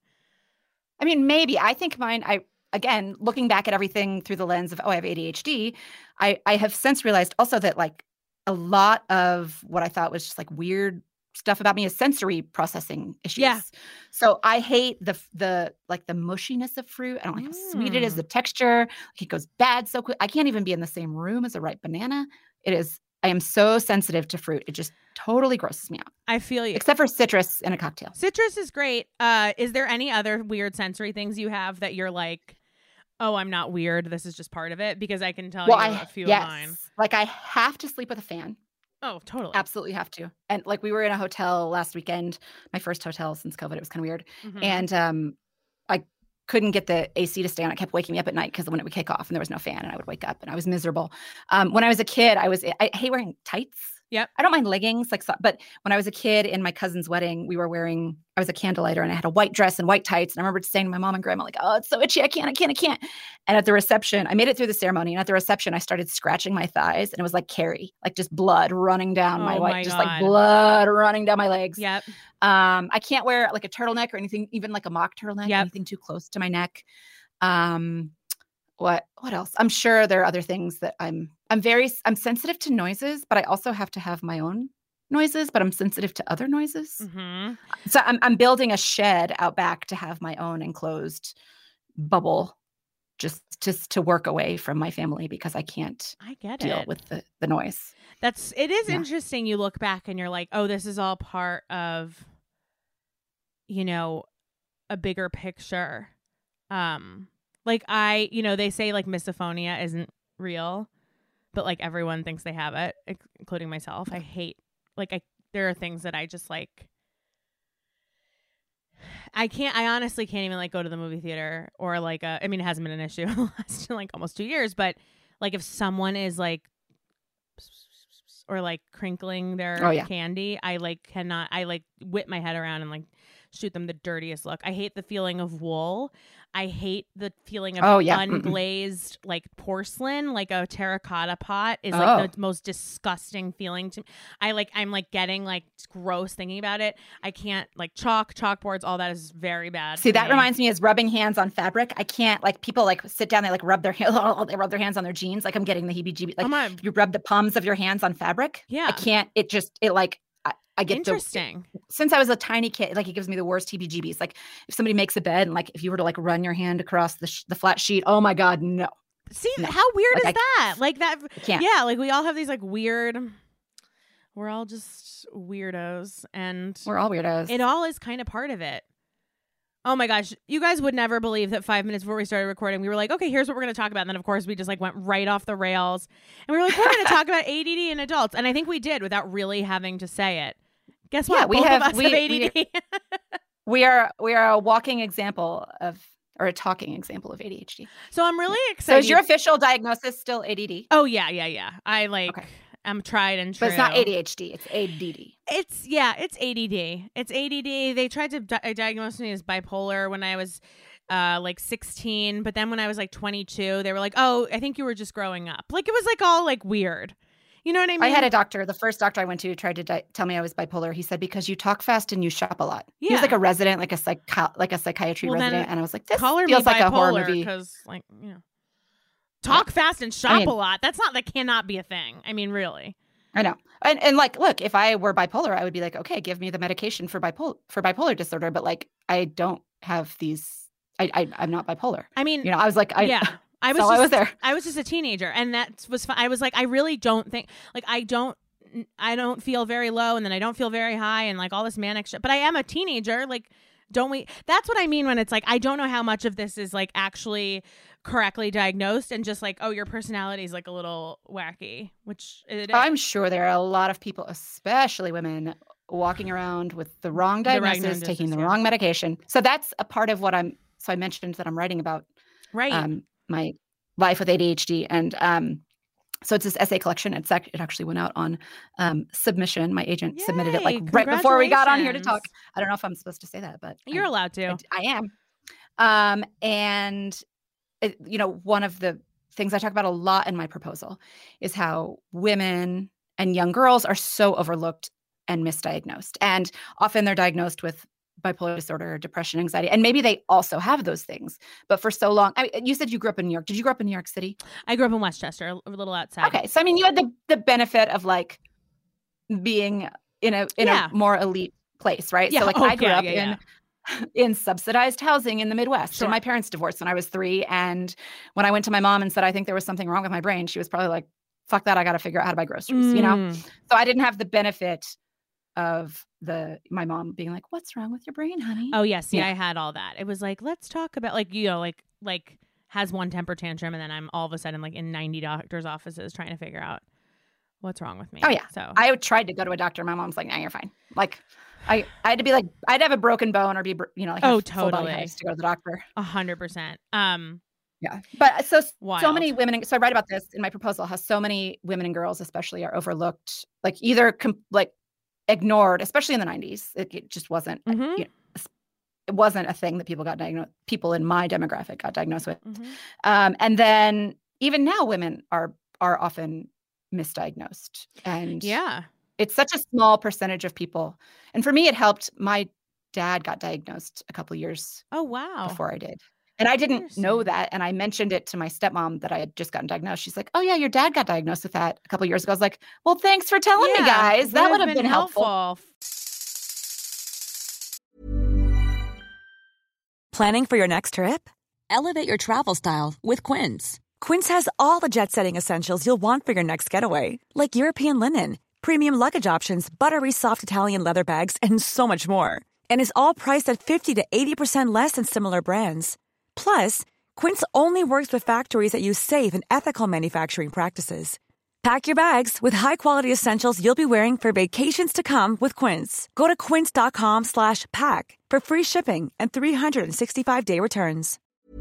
I mean, maybe. I think mine, I, again, looking back at everything through the lens of, oh, I have A D H D, I, I have since realized also that like a lot of what I thought was just like weird stuff about me is sensory processing issues. Yeah. So I hate the, the, like the mushiness of fruit. I don't like how sweet it is, Mm. the texture. Like it goes bad so quick. I can't even be in the same room as a ripe banana. It is, I am so sensitive to fruit. It just totally grosses me out, I feel you. except for citrus in a cocktail. Citrus is great. Uh, is there any other weird sensory things you have that you're like, oh, I'm not weird, this is just part of it? Because I can tell Well, you I, a few yes. of mine. Like I have to sleep with a fan. Oh, totally. Absolutely have to. And like we were in a hotel last weekend, my first hotel since COVID. It was kind of weird. Mhm. And um, I couldn't get the A C to stay on. It kept waking me up at night because when it would kick off and there was no fan and I would wake up and I was miserable. Um, when I was a kid, I was, I hate wearing tights. Yep. I don't mind leggings, like, so, but when I was a kid in my cousin's wedding, we were wearing, I was a candlelighter and I had a white dress and white tights. And I remember saying to my mom and grandma, like, oh, it's so itchy. I can't, I can't, I can't. And at the reception, I made it through the ceremony. And at the reception, I started scratching my thighs and it was like Carrie, like just blood running down Oh my my white, just God. like blood running down my legs. Yep. Um, I can't wear like a turtleneck or anything, even like a mock turtleneck, Yep. anything too close to my neck. Um, what, what else? I'm sure there are other things that I'm, I'm very, I'm sensitive to noises, but I also have to have my own noises, but I'm sensitive to other noises. Mm-hmm. So I'm, I'm building a shed out back to have my own enclosed bubble, just, just to work away from my family because I can't I get deal it. with the, the noise. That's, it is Yeah. interesting. You look back and you're like, oh, this is all part of, you know, a bigger picture. Um, like I, you know, they say like misophonia isn't real, but like everyone thinks they have it, including myself. I hate, like, I, there are things that I just like, I can't, I honestly can't even like go to the movie theater or like, a, I mean, it hasn't been an issue in the last like almost two years, but like if someone is like, or like crinkling their Oh, yeah. candy, I like cannot, I like whip my head around and like shoot them the dirtiest look. I hate the feeling of wool. I hate the feeling of Oh, yeah. unglazed Mm-mm. like porcelain, like a terracotta pot is Oh. like the most disgusting feeling to me. I like, I'm like getting like gross thinking about it. I can't like chalk, chalkboards, all that is very bad. See, for that me. reminds me is rubbing hands on fabric. I can't, like, people like sit down, they like rub their hands, they rub their hands on their jeans. Like I'm getting the heebie-jeebie. Like Oh my- you rub the palms of your hands on fabric. Yeah. I can't, it just, it like, I, I get the, Interesting. since I was a tiny kid, like it gives me the worst heebie-jeebies. Like if somebody makes a bed and like, if you were to like run your hand across the, sh- the flat sheet, oh my God, no. See, No. how weird Like, is I- that? Like that. I can't. Yeah. Like we all have these like weird, we're all just weirdos and We're all weirdos. it all is kind of part of it. Oh my gosh. You guys would never believe that five minutes before we started recording, we were like, okay, here's what we're going to talk about. And then of course we just like went right off the rails and we were like, we're going to talk about A D D in adults. And I think we did without really having to say it. Guess what? Yeah, we Both have- of us we- have A D D. we are, we are a walking example of, or a talking example of A D H D. So I'm really So excited. is your official diagnosis still A D D? Oh yeah, yeah, yeah. I like, Okay. I'm tried and true. But it's not A D H D, it's A D D. It's yeah, it's A D D. It's A D D. They tried to di- diagnose me as bipolar when I was uh, like sixteen, but then when I was like twenty-two, they were like, "Oh, I think you were just growing up." Like it was like all like weird. You know what I mean? I had a doctor, the first doctor I went to tried to di- tell me I was bipolar. He said, because you talk fast and you shop a lot. He Yeah. was like a resident, like a psych, like a psychiatry Well, then resident. And I was like, this Color feels me like a horror bipolar movie. because like you know, talk fast and shop I mean- a lot. That's not that cannot be a thing. I mean, really. I know. And and like, look, if I were bipolar, I would be like, okay, give me the medication for bipolar for bipolar disorder. But like, I don't have these. I, I I'm not bipolar. I mean, You know, I was like, I, yeah. I was so just, I was there. I was just a teenager, and that was fun. I was like, I really don't think, like, I don't, I don't feel very low, and then I don't feel very high, and like all this manic shit. But I am a teenager. Like, don't we? That's what I mean when it's like, I don't know how much of this is like actually correctly diagnosed, and just like, oh, your personality is like a little wacky, which it is. I'm sure there are a lot of people, especially women, walking around with the wrong The right diagnosis, diagnosis, taking the yeah. wrong medication. So that's a part of what I'm. So I mentioned that I'm writing about right. um, my life with A D H D, and um, so it's this essay collection. It's ac- it actually went out on um, submission. My agent submitted it like Yay, right before we got on here to talk. congratulations. I don't know if I'm supposed to say that, but You're I, allowed to. I, I am. Um, and it, you know, one of the things I talk about a lot in my proposal is how women and young girls are so overlooked and misdiagnosed, and often they're diagnosed with bipolar disorder, depression, anxiety, and maybe they also have those things. But for so long, I, you said you grew up in New York. Did you grow up in New York City? I grew up in Westchester, a little outside. Okay, so I mean, you had the the benefit of like being in a in Yeah. a more elite place, right? Yeah. So like Oh, I grew yeah, up yeah, in yeah. in subsidized housing in the Midwest, Sure. and my parents divorced when I was three. And when I went to my mom and said I think there was something wrong with my brain, she was probably like, "Fuck that! I got to figure out how to buy groceries," you know. Mm. So I didn't have the benefit of the my mom being like, "What's wrong with your brain, honey?" Oh yes, yeah, Yeah. I had all that. It was like, let's talk about like you know, like like has one temper tantrum, and then I'm all of a sudden like in ninety doctors' offices trying to figure out what's wrong with me. Oh, yeah. So I tried to go to a doctor. My mom's like, "No, you're fine." Like, I I had to be like, I'd have a broken bone or be, br- you know, like Oh, have full body totally. hives to go to the doctor. a hundred percent. Um, Yeah. But so, so Wild. many women, so I write about this in my proposal, how so many women and girls especially are overlooked, like either com- like ignored, especially in the nineties. It, it just wasn't, Mhm. you know, it wasn't a thing that people got diagnosed, people in my demographic got diagnosed with. Mhm. Um, and then even now women are, are often misdiagnosed. And Yeah. it's such a small percentage of people. And for me, it helped. My dad got diagnosed a couple years Oh, wow. before I did. And I didn't know Interesting. that. And I mentioned it to my stepmom that I had just gotten diagnosed. She's like, oh, yeah, your dad got diagnosed with that a couple years ago. I was like, well, thanks for telling me, guys. That would have been, helpful. Planning for your next trip? Elevate your travel style with Quince. Quince has all the jet-setting essentials you'll want for your next getaway, like European linen, premium luggage options, buttery soft Italian leather bags, and so much more. And is all priced at fifty to eighty percent less than similar brands. Plus, Quince only works with factories that use safe and ethical manufacturing practices. Pack your bags with high-quality essentials you'll be wearing for vacations to come with Quince. Go to quince.com slash pack for free shipping and three sixty-five day returns.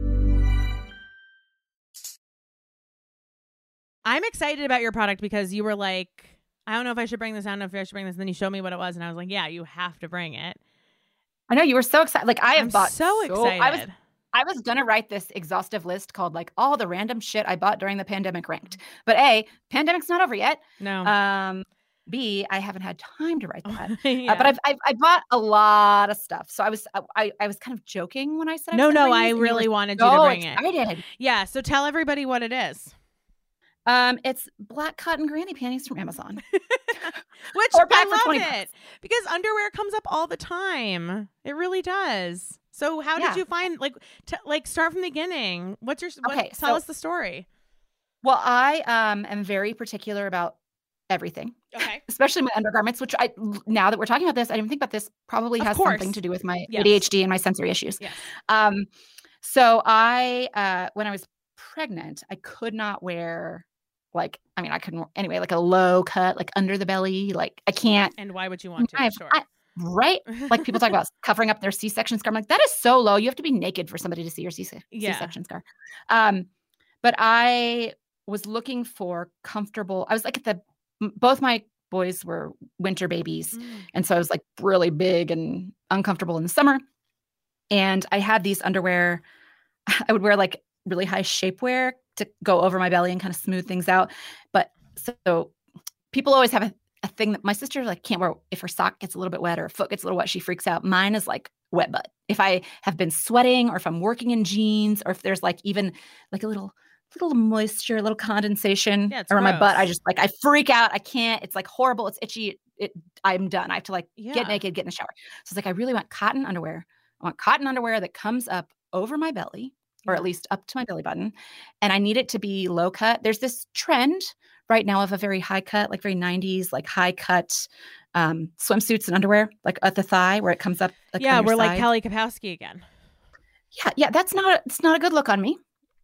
I'm excited about your product because you were like, I don't know if I should bring this. I don't know if I should bring this. And then you showed me what it was. And I was like, yeah, you have to bring it. I know you were so excited. Like I have I'm bought so excited. I was I was gonna write this exhaustive list called like all the random shit I bought during the pandemic ranked. But A, pandemic's not over yet. No. Um, B, I haven't had time to write that. Yeah. Uh, but I've, I've I bought a lot of stuff. So I was I I was kind of joking when I said I no, was gonna no, bring I these, and you really were wanted you to so bring it. excited. Yeah. So tell everybody what it is. Um, it's black cotton granny panties from Amazon. Which Or back I for love twenty it bucks. because underwear comes up all the time. It really does. So how Yeah. did you find like t- like start from the beginning? What's your what, Okay, tell so- us the story. Well, I um am very particular about everything, Okay. especially my undergarments, which I now that we're talking about this, I didn't think about this probably Of has course. something to do with my Yes. A D H D and my sensory issues. Yes. Um, so I uh when I was pregnant, I could not wear like I mean I couldn't anyway like a low cut like under the belly like I can't And why would you want to? I have- Sure. I- right like people talk about covering up their C-section scar. I'm like that is so low. You have to be naked for somebody to see your C- Yeah. C-section scar. Um, but I was looking for comfortable. I was like at the m- both my boys were winter babies, Mm. and so I was like really big and uncomfortable in the summer. And I had these underwear. I would wear like really high shapewear to go over my belly and kind of smooth things out. But so, so people always have a, a thing that my sister like can't wear if her sock gets a little bit wet or her foot gets a little wet, she freaks out. Mine is like wet butt. If I have been sweating or if I'm working in jeans or if there's like even like a little little moisture, a little condensation Yeah, it's around my butt, gross. I just like I freak out. I can't. It's like horrible. It's itchy. It I'm done. I have to like Yeah. get naked, get in the shower. So it's like I really want cotton underwear. I want cotton underwear that comes up over my belly, or Yeah. at least up to my belly button. And I need it to be low cut. There's this trend right now of a very high cut, like very nineties, like high cut um, swimsuits and underwear, like at the thigh where it comes up. Like Yeah, on your we're like side. Kelly Kapowski again. Yeah, yeah, that's not a, it's not a good look on me.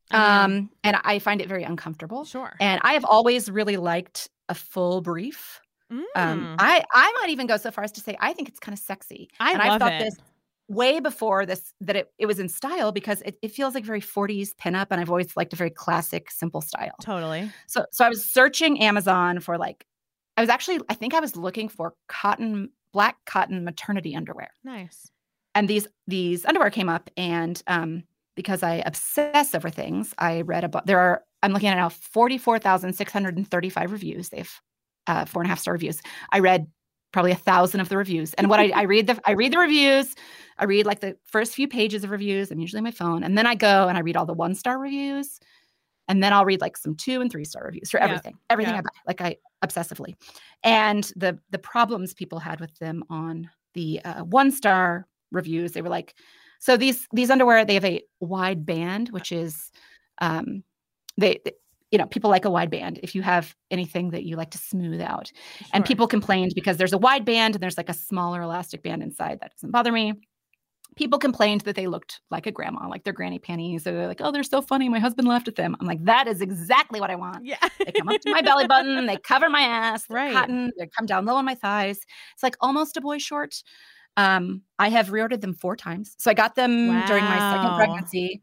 I mean, Um, and I find it very uncomfortable. sure. And I have always really liked a full brief. Mm. Um, I I might even go so far as to say I think it's kind of sexy. I and love I thought it. this way before this that it, it was in style because it, it feels like very forties pinup, and I've always liked a very classic, simple style. Totally. So so I was searching Amazon for like I was actually I think I was looking for cotton black cotton maternity underwear. Nice. And these these underwear came up, and um, because I obsess over things, I read about there are I'm looking at now forty-four thousand six hundred thirty-five reviews. They have uh, four and a half star reviews. I read probably a thousand of the reviews, and what I, I read the I read the reviews. I read like the first few pages of reviews. I'm usually on my phone, and then I go and I read all the one star reviews, and then I'll read like some two and three star reviews for Yeah. everything, everything Yeah. I buy, like I obsessively. And the the problems people had with them on the uh, one star reviews, they were like, so these these underwear, they have a wide band, which is, um, they, you know, people like a wide band if you have anything that you like to smooth out. And Sure. people complained because there's a wide band and there's like a smaller elastic band inside. That doesn't bother me. People complained that they looked like a grandma, like their granny panties. So they're like, oh, they're so funny. My husband laughed at them. I'm like, that is exactly what I want. Yeah. They come up to my belly button. They cover my ass. They're Right. cotton. They come down low on my thighs. It's like almost a boy short. Um, I have reordered them four times. So I got them during my second Wow. pregnancy.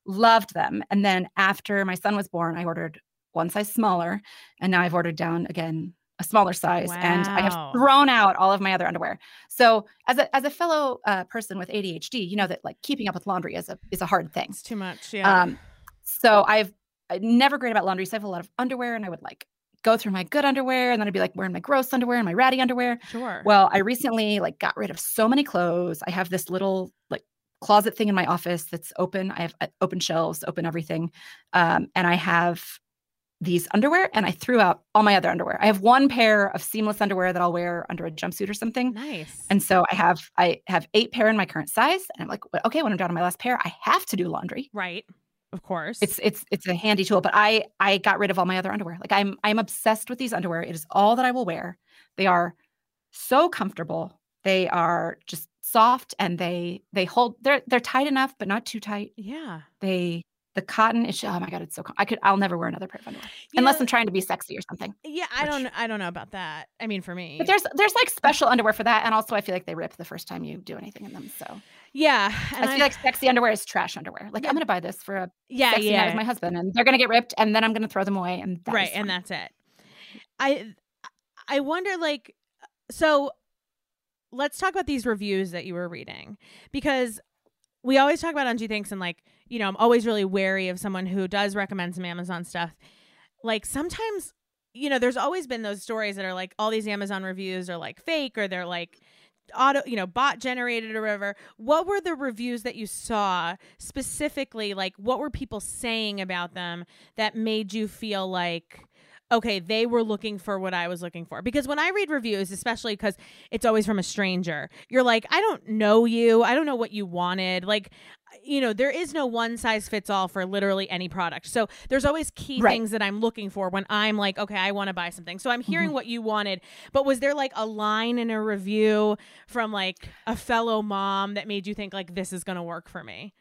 loved them. And then after my son was born, I ordered one size smaller, and now I've ordered down again a smaller size, Wow. and I have thrown out all of my other underwear. So as a as a fellow uh, person with A D H D, you know that like keeping up with laundry is a is a hard thing. It's too much. Yeah. Um, so I've I'm never great about laundry. So I have a lot of underwear, and I would like go through my good underwear, and then I'd be like wearing my gross underwear and my ratty underwear. Sure. Well, I recently like got rid of so many clothes. I have this little like closet thing in my office that's open. I have uh, open shelves, open everything, um, and I have these underwear, and I threw out all my other underwear. I have one pair of seamless underwear that I'll wear under a jumpsuit or something. Nice. And so I have I have eight pair in my current size, and I'm like, okay, when I'm down to my last pair, I have to do laundry. Right. Of course. It's it's it's a handy tool, but I I got rid of all my other underwear. Like I'm I'm obsessed with these underwear. It is all that I will wear. They are so comfortable. They are just soft, and they they hold they're they're tight enough but not too tight. Yeah. They The cotton is, oh my God, it's so, com- I could, I'll never wear another pair of underwear You unless know- I'm trying to be sexy or something. Yeah. I Which- don't, I don't know about that. I mean, for me, But there's, there's like special underwear for that. And also I feel like they rip the first time you do anything in them. So yeah. I feel like sexy underwear is trash underwear. Like Yeah. I'm going to buy this for a yeah, sexy night yeah. with my husband, and they're going to get ripped, and then I'm going to throw them away. And that Right. is And fine. that's it. I, I wonder like, so let's talk about these reviews that you were reading, because we always talk about on G Thinks, and like, you know, I'm always really wary of someone who does recommend some Amazon stuff. Like sometimes, you know, there's always been those stories that are like all these Amazon reviews are like fake, or they're like auto, you know, bot generated or whatever. What were the reviews that you saw specifically? Like what were people saying about them that made you feel like, okay, they were looking for what I was looking for? Because when I read reviews, especially because it's always from a stranger, you're like, I don't know you. I don't know what you wanted. Like, you know, there is no one size fits all for literally any product. So there's always key Right. things that I'm looking for when I'm like, okay, I want to buy something. So I'm hearing Mhm. what you wanted, but was there like a line in a review from like a fellow mom that made you think like, this is going to work for me?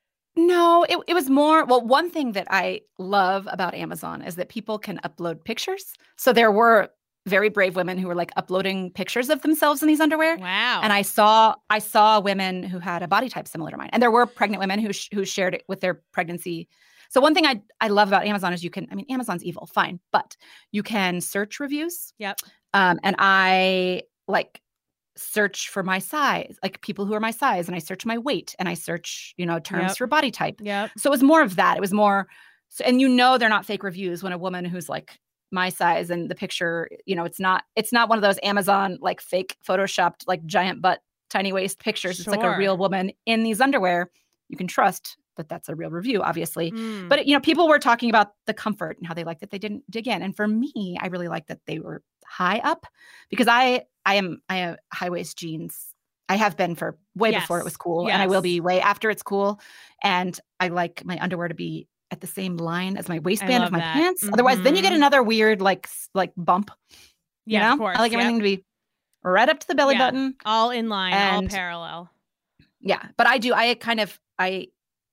No, it, it was more, well, one thing that I love about Amazon is that people can upload pictures. So there were very brave women who were like uploading pictures of themselves in these underwear. Wow. And I saw I saw women who had a body type similar to mine, and there were pregnant women who sh- who shared it with their pregnancy. So one thing I I love about Amazon is you can, I mean, Amazon's evil, fine, but you can search reviews. Yep. Um, and I like search for my size, like people who are my size, and I search my weight, and I search, you know, terms Yep. for body type. Yep. So it was more of that. It was more, so, and you know, they're not fake reviews when a woman who's like my size and the picture, you know, it's not, it's not one of those Amazon like fake photoshopped like giant butt, tiny waist pictures. It's like a Sure. real woman in these underwear. You can trust that that's a real review, obviously. Mm. But, you know, people were talking about the comfort and how they liked that they didn't dig in. And for me, I really liked that they were high up, because I, I am, I have high waist jeans. I have been for way Yes. before it was cool. And I will Yes. be way after it's cool. And I like my underwear to be at the same line as my waistband love of my that. pants. Otherwise, then you get Mhm. another weird like s- like bump. You Yeah, know? of course. I like Yep. everything to be right up to the belly Yeah. button. All in line, all And- parallel. Yeah, but I do. I kind of I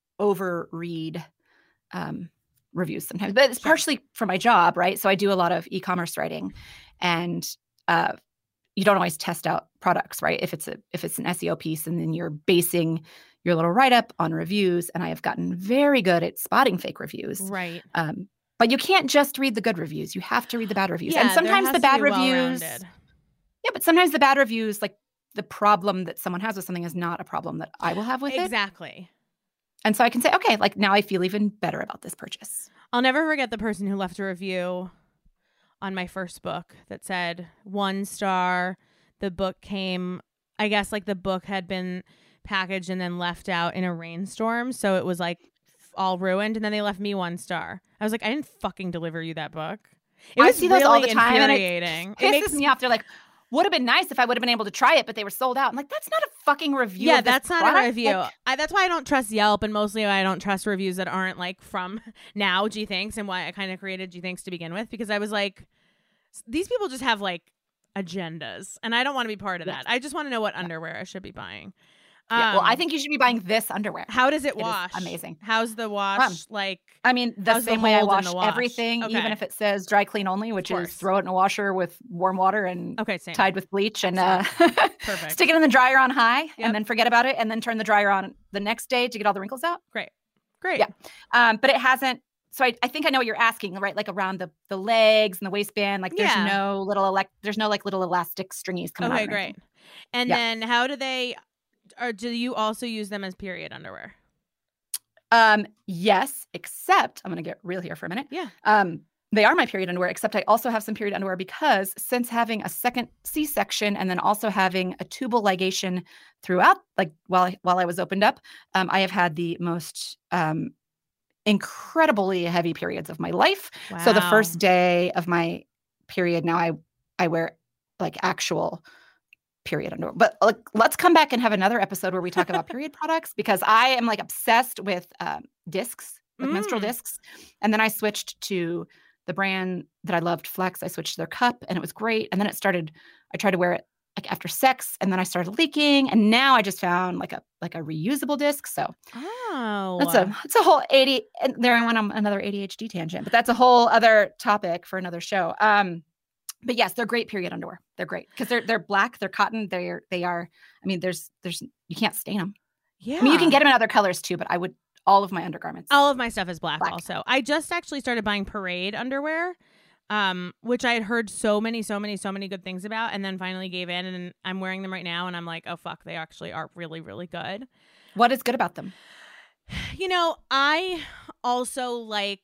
overread um, reviews sometimes, but it's Sure. partially for my job, right? So I do a lot of e-commerce writing, and uh, you don't always test out products, right? If it's a if it's an S E O piece, and then you're basing your little write up on reviews, and I have gotten very good at spotting fake reviews. Right. Um, but you can't just read the good reviews; you have to read the bad reviews, Yeah, and there sometimes has the to bad be reviews. well-rounded. Yeah, but sometimes the bad reviews, like the problem that someone has with something, is not a problem that I will have with it. Exactly. And so I can say, okay, like now I feel even better about this purchase. I'll never forget the person who left a review on my first book that said one star. The book came, I guess like the book had been packaged and then left out in a rainstorm. So it was like all ruined. And then they left me one star. I was like, I didn't fucking deliver you that book. It I was see those really all the time, and it infuriating. It Pisses makes me off. They're like, would have been nice if I would have been able to try it, but they were sold out. I'm like, that's not a fucking review. Yeah, of this that's not product. a review. Like, I, that's why I don't trust Yelp, and mostly why I don't trust reviews that aren't like from now G Thanks, and why I kind of created G Thanks to begin with, because I was like, these people just have like agendas, and I don't want to be part of Yes. that. I just want to know what underwear I should be buying. yeah, well, I Um, think you should be buying this underwear. how does it It is wash? amazing. How's the wash? Um, like, I mean, the how's the same way I hold in wash, the wash? everything, Okay. even if it says dry clean only, which Of is course. throw it in a washer with warm water and okay, same. tied with bleach and uh, Perfect. stick it in the dryer on high, Yep. and then forget about it, and then turn the dryer on the next day to get all the wrinkles out. Great. Great. Yeah. Um, but it hasn't. So I, I think I know what you're asking, right? Like around the the legs and the waistband. Like there's Yeah. no little elect. There's no like little elastic stringies coming out. Okay, or great. anything. And Yeah. then how do they, or do you also use them as period underwear? Um, yes, except I'm going to get real here for a minute. Yeah. Um, they are my period underwear, except I also have some period underwear because since having a second C-section and then also having a tubal ligation throughout, like while I, while I was opened up, um, I have had the most um, incredibly heavy periods of my life. Wow. So the first day of my period, now I I wear like actual period underwear. But like, let's come back and have another episode where we talk about period products because I am like obsessed with um, discs, with Mm. menstrual discs. And then I switched to the brand that I loved, Flex. I switched to their cup and it was great. And then it started, I tried to wear it like after sex and then I started leaking. And now I just found like a like a reusable disc. So Oh. that's a that's a whole eighty. And there I went on another A D H D tangent, but that's a whole other topic for another show. Um, but yes, they're great period underwear. They're great because they're they're black, they're cotton, they're they are. I mean, there's there's you can't stain them. Yeah. I mean, you can get them in other colors too, but I would all of my undergarments. All of my stuff is black, Black. also. I just actually started buying Parade underwear, um, which I had heard so many, so many, so many good things about, and then finally gave in, and I'm wearing them right now, and I'm like, oh, fuck, they actually are really, really good. What is good about them? You know, I also like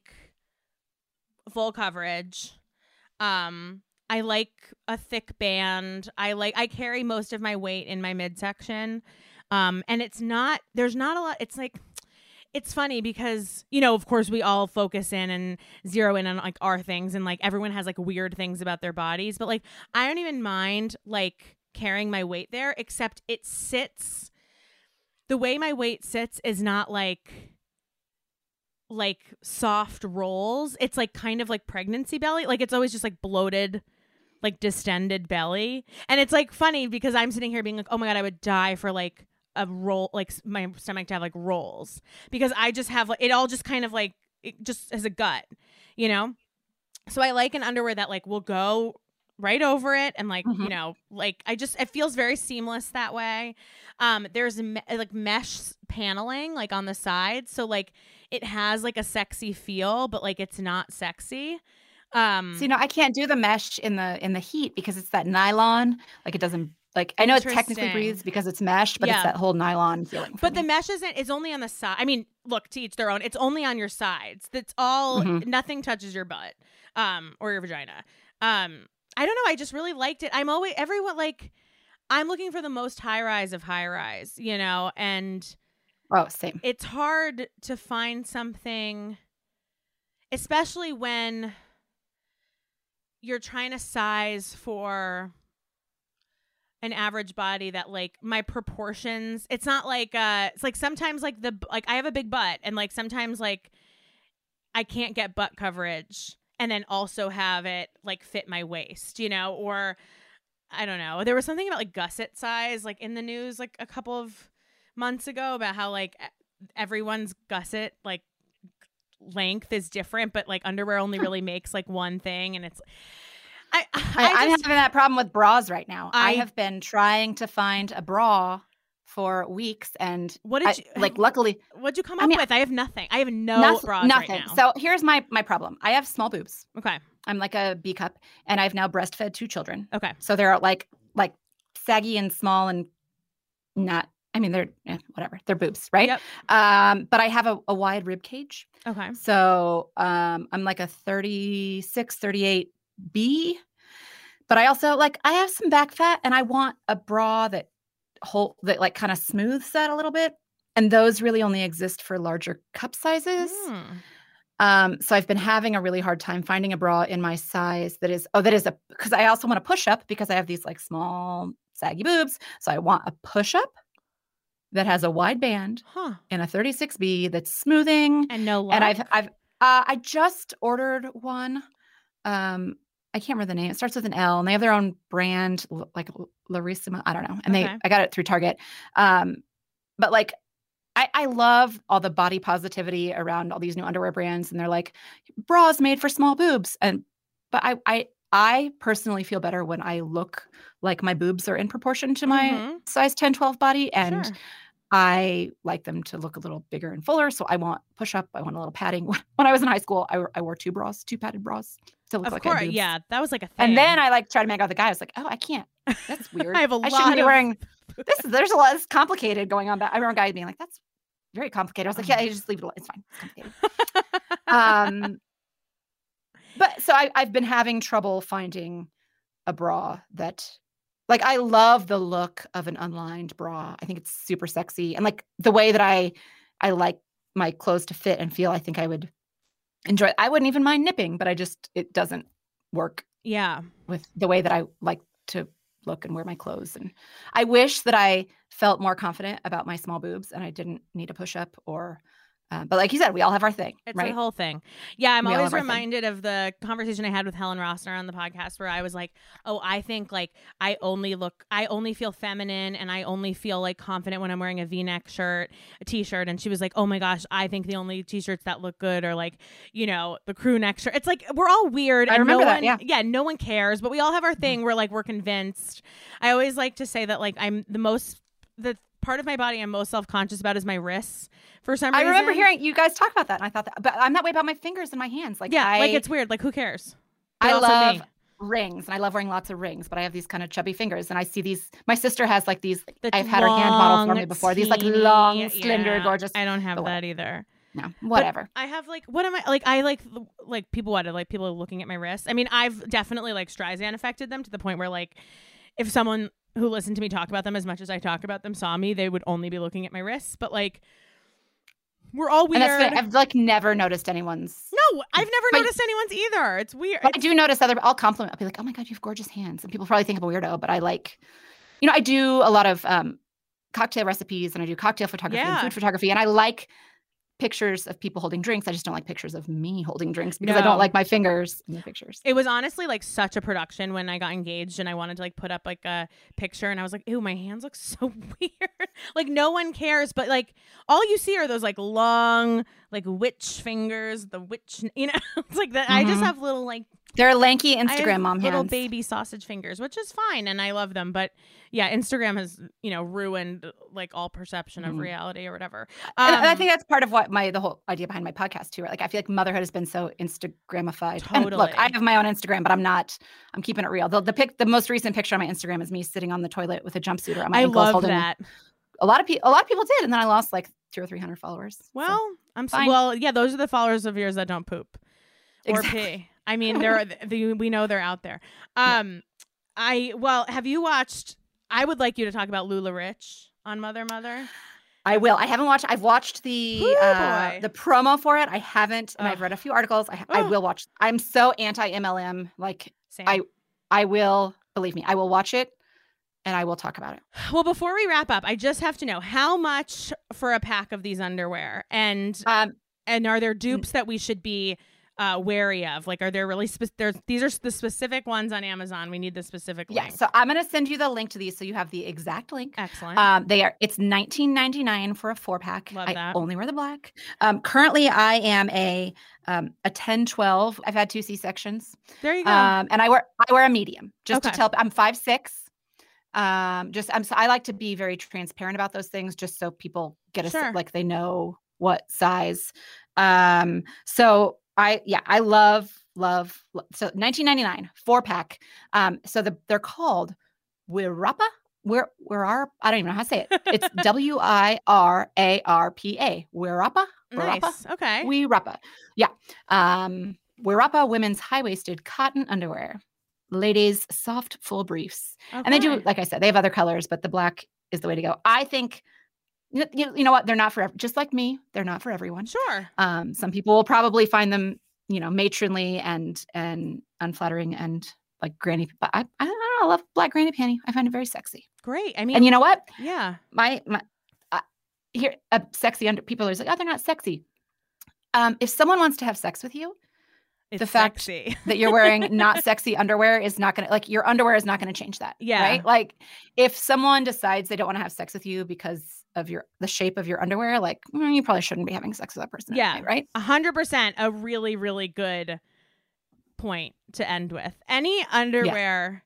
full coverage. Um, I like a thick band. I like, I carry most of my weight in my midsection. Um, and it's not, there's not a lot, it's like, it's funny because, you know, of course we all focus in and zero in on like our things and like everyone has like weird things about their bodies, but like I don't even mind like carrying my weight there, except it sits, the way my weight sits is not like like soft rolls. It's like kind of like pregnancy belly. Like it's always just like bloated, like distended belly. And it's like funny because I'm sitting here being like, oh my God, I would die for like a roll, like my stomach to have like rolls because I just have like it all just kind of like it just as a gut, you know? So I like an underwear that like will go right over it and like, Mhm. you know, like I just, it feels very seamless that way. Um, there's me- like mesh paneling like on the sides. So like it has like a sexy feel, but like it's not sexy. Um, So, you know, I can't do the mesh in the in the heat because it's that nylon. Like it doesn't like I know it technically Interesting. breathes because it's mesh, but Yeah. it's that whole nylon feeling. for But the me. mesh isn't, it's only on the side. I mean, look, to each their own. It's only on your sides. That's all, Mhm. nothing touches your butt um, or your vagina. Um, I don't know. I just really liked it. I'm always, everyone, like, I'm looking for the most high rise of high rise, you know, and Oh, same. it's hard to find something, especially when you're trying to size for an average body that like my proportions, it's not like uh it's like sometimes like the like I have a big butt and like sometimes like I can't get butt coverage and then also have it like fit my waist, you know, or I don't know. There was something about like gusset size like in the news like a couple of months ago about how like e- everyone's gusset like length is different, but like underwear only really makes like one thing and it's I, I, I, I'm just- having that problem with bras right now. I, I- have been trying to find a bra for weeks, and What did I- you- like? Luckily, What'd you come I up mean, with? I have nothing. I have no noth- bras nothing. right now. So here's my my problem. I have small boobs. okay, I'm like a B cup, and I've now breastfed two children. okay, So they're like like saggy and small and not. I mean, they're eh, whatever. They're boobs, right? Yep. Um, but I have a, a wide rib cage. okay. So um, I'm like a thirty-six, thirty-eight B. But I also like I have some back fat, and I want a bra that hold that like kind of smooths that a little bit. And those really only exist for larger cup sizes. Hmm. Um, so I've been having a really hard time finding a bra in my size that is oh that is a because I also want a push up because I have these like small saggy boobs. So I want a push up that has a wide band Huh. and a thirty-six B that's smoothing. And no luck. And I've I've uh, I just ordered one. Um, I can't remember the name. It starts with an L, and they have their own brand, l- like L- Larissima. I don't know. And Okay. they I got it through Target. Um, but like I, I love all the body positivity around all these new underwear brands, and they're like bras made for small boobs. And but I I I personally feel better when I look like my boobs are in proportion to my Mhm. size ten, twelve body, and Sure. I like them to look a little bigger and fuller. So I want push up. I want a little padding. When I was in high school, I, I wore two bras, two padded bras to look Of like course, I had boobs. yeah, that was like a thing. And then I like try to make out the guy. I was like, oh, I can't. That's weird. I have a I lot shouldn't be of- wearing this. There's a lot. It's complicated going on. But I remember a guy being like, that's very complicated. I was like, yeah, you just leave it alone. It's fine. It's complicated. um, but so I, I've been having trouble finding a bra that, like, I love the look of an unlined bra. I think it's super sexy. And like the way that I, I like my clothes to fit and feel, I think I would enjoy it. I wouldn't even mind nipping, but I just, it doesn't work Yeah. with the way that I like to look and wear my clothes. And I wish that I felt more confident about my small boobs and I didn't need a push up or, uh, but like you said, we all have our thing, It's right? the whole thing. Yeah, I'm We all always have our thing. reminded of the conversation I had with Helen Rossner on the podcast where I was like, oh, I think like I only look, I only feel feminine and I only feel like confident when I'm wearing a V-neck shirt, a t-shirt. And she was like, oh my gosh, I think the only t-shirts that look good are like, you know, the crew neck shirt. It's like, we're all weird. I and remember no that, one, yeah. no one cares, but we all have our thing where like we're convinced. I always like to say that like I'm the most, the part of my body I'm most self-conscious about is my wrists for some I reason. remember hearing you guys talk about that, and I thought that, but I'm that way about my fingers and my hands. Like, Yeah, I, like it's weird. Like who cares? But I also love me. rings, and I love wearing lots of rings, but I have these kind of chubby fingers, and I see these. My sister has like these. The I've had her hand model for me long, before. These like teeny- long, slender, yeah, gorgeous. I don't have but that either. No, whatever. But I have like, what am I like? I like like people what like people looking at my wrists. I mean, I've definitely like Streisand affected them to the point where like, if someone who listened to me talk about them as much as I talk about them saw me, they would only be looking at my wrists. But like, we're all weird. And that's funny. I've like never noticed anyone's. No, I've never But- noticed anyone's either. It's weird. But I do notice other. I'll compliment. I'll be like, "Oh my god, you have gorgeous hands," and people probably think I'm a weirdo. But I like, you know, I do a lot of um, cocktail recipes, and I do cocktail photography and Yeah. food photography, and I like pictures of people holding drinks. I just don't like pictures of me holding drinks because I No. don't like my fingers in the pictures. It was honestly like such a production when I got engaged and I wanted to like put up like a picture and I was like, ew, my hands look so weird. Like no one cares, but like all you see are those like long, like witch fingers, the witch, you know, it's like that. I just Mhm. have little like They're lanky I have Instagram mom little hands. baby sausage fingers, which is fine and I love them. But yeah, Instagram has, you know, ruined like all perception of Mhm. reality or whatever. And, and I Um, think that's part of what my the whole idea behind my podcast too. Right? Like I feel like motherhood has been so Instagramified. And look, Totally. I have my own Instagram, but I'm not. I'm keeping it real. The the pic, the most recent picture on my Instagram is me sitting on the toilet with a jumpsuit around my I ankles, love holding. that. A lot of people, a lot of people did, and then I lost like two or three hundred followers. So, Well, I'm so, fine. well, yeah, those are the followers of yours that don't poop or Exactly. pee. I mean, they're the, we know they're out there. Um, I well, have you watched? I would like you to talk about Lula Rich on Mother Mother. I will. I haven't watched. I've watched the Ooh, uh, boy. the promo for it. I haven't, and Ugh. I've read a few articles. I, I Ugh. will watch. I'm so anti M L M. Like Same. I, I will believe me. I will watch it, and I will talk about it. Well, before we wrap up, I just have to know how much for a pack of these underwear, and Um, and are there dupes that we should be uh, wary of? Like, are there really spe- there's these are the specific ones on Amazon? We need the specific yeah. link. So I'm gonna send you the link to these, so you have the exact link. Excellent. Um, they are. It's nineteen ninety-nine for a four pack. Love I that. only wear the black. Um, currently, I am a um, a ten twelve. I've had two C sections. there you go. Um, and I wear I wear a medium just Okay. to tell. I'm five six. Um, just I'm so I like to be very transparent about those things, just so people get a s- Sure. like they know what size. Um, so I yeah I love love lo- so nineteen ninety-nine four pack. Um, so the they're called Wirapa. Where where are I don't even know how to say it. It's W I R A R P A. Wirapa. Wirapa. Nice. Okay. We Rappa. Yeah. Um, Wirapa women's high-waisted cotton underwear. Ladies, soft, full briefs. And they do, Okay. like I said, they have other colors, but the black is the way to go. I think, you, you you know what? They're not for, ev- just like me, they're not for everyone. Sure. Um, some people will probably find them, you know, matronly and and unflattering and like granny. But I, I don't know. I love black granny panty. I find it very sexy. Great. I mean, And you know what? yeah. my my uh, here a sexy under people are like, oh, they're not sexy. Um, if someone wants to have sex with you, It's the fact sexy. that you're wearing not sexy underwear is not gonna like your underwear is not gonna change that. Yeah. Right. Like if someone decides they don't want to have sex with you because of your the shape of your underwear, like mm, you probably shouldn't be having sex with that person. Yeah. anyway, right. A hundred percent a really, really good point to end with. Any underwear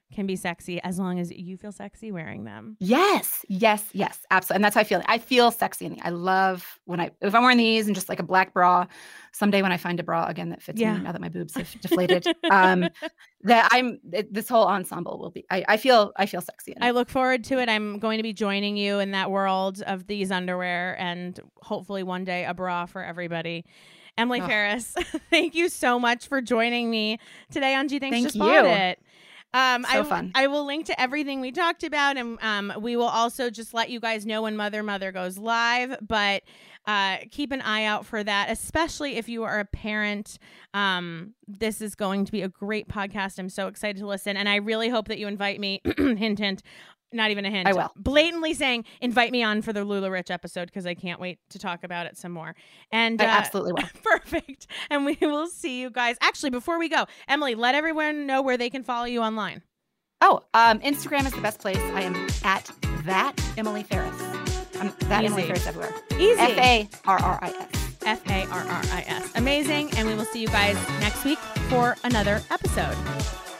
can be sexy as long as you feel sexy wearing them. Yes, yes, yes, absolutely. And that's how I feel. I feel sexy in these. I love when I, if I'm wearing these and just like a black bra, someday when I find a bra again that fits Yeah. me, now that my boobs have deflated, um, that I'm, it, this whole ensemble will be, I, I feel, I feel sexy in it. I look forward to it. I'm going to be joining you in that world of these underwear and hopefully one day a bra for everybody. Emily Oh. Ferris, thank you so much for joining me today on Gee Thanks Thank Just you. Bought It. Um, So I, fun. I will link to everything we talked about, and um, we will also just let you guys know when Mother Mother goes live. But uh, keep an eye out for that, especially if you are a parent. Um, this is going to be a great podcast. I'm so excited to listen, and I really hope that you invite me. hint, hint. Not even a hint. I will. Blatantly saying, invite me on for the Lula Rich episode because I can't wait to talk about it some more. And I uh, absolutely will. perfect. And we will see you guys. Actually, before we go, Emily, let everyone know where they can follow you online. Oh, um, Instagram is the best place. I am at that Emily Ferris. I'm that Easy. Emily Ferris everywhere. Easy. F A R R I S. F A R R I S. Amazing. And we will see you guys next week for another episode.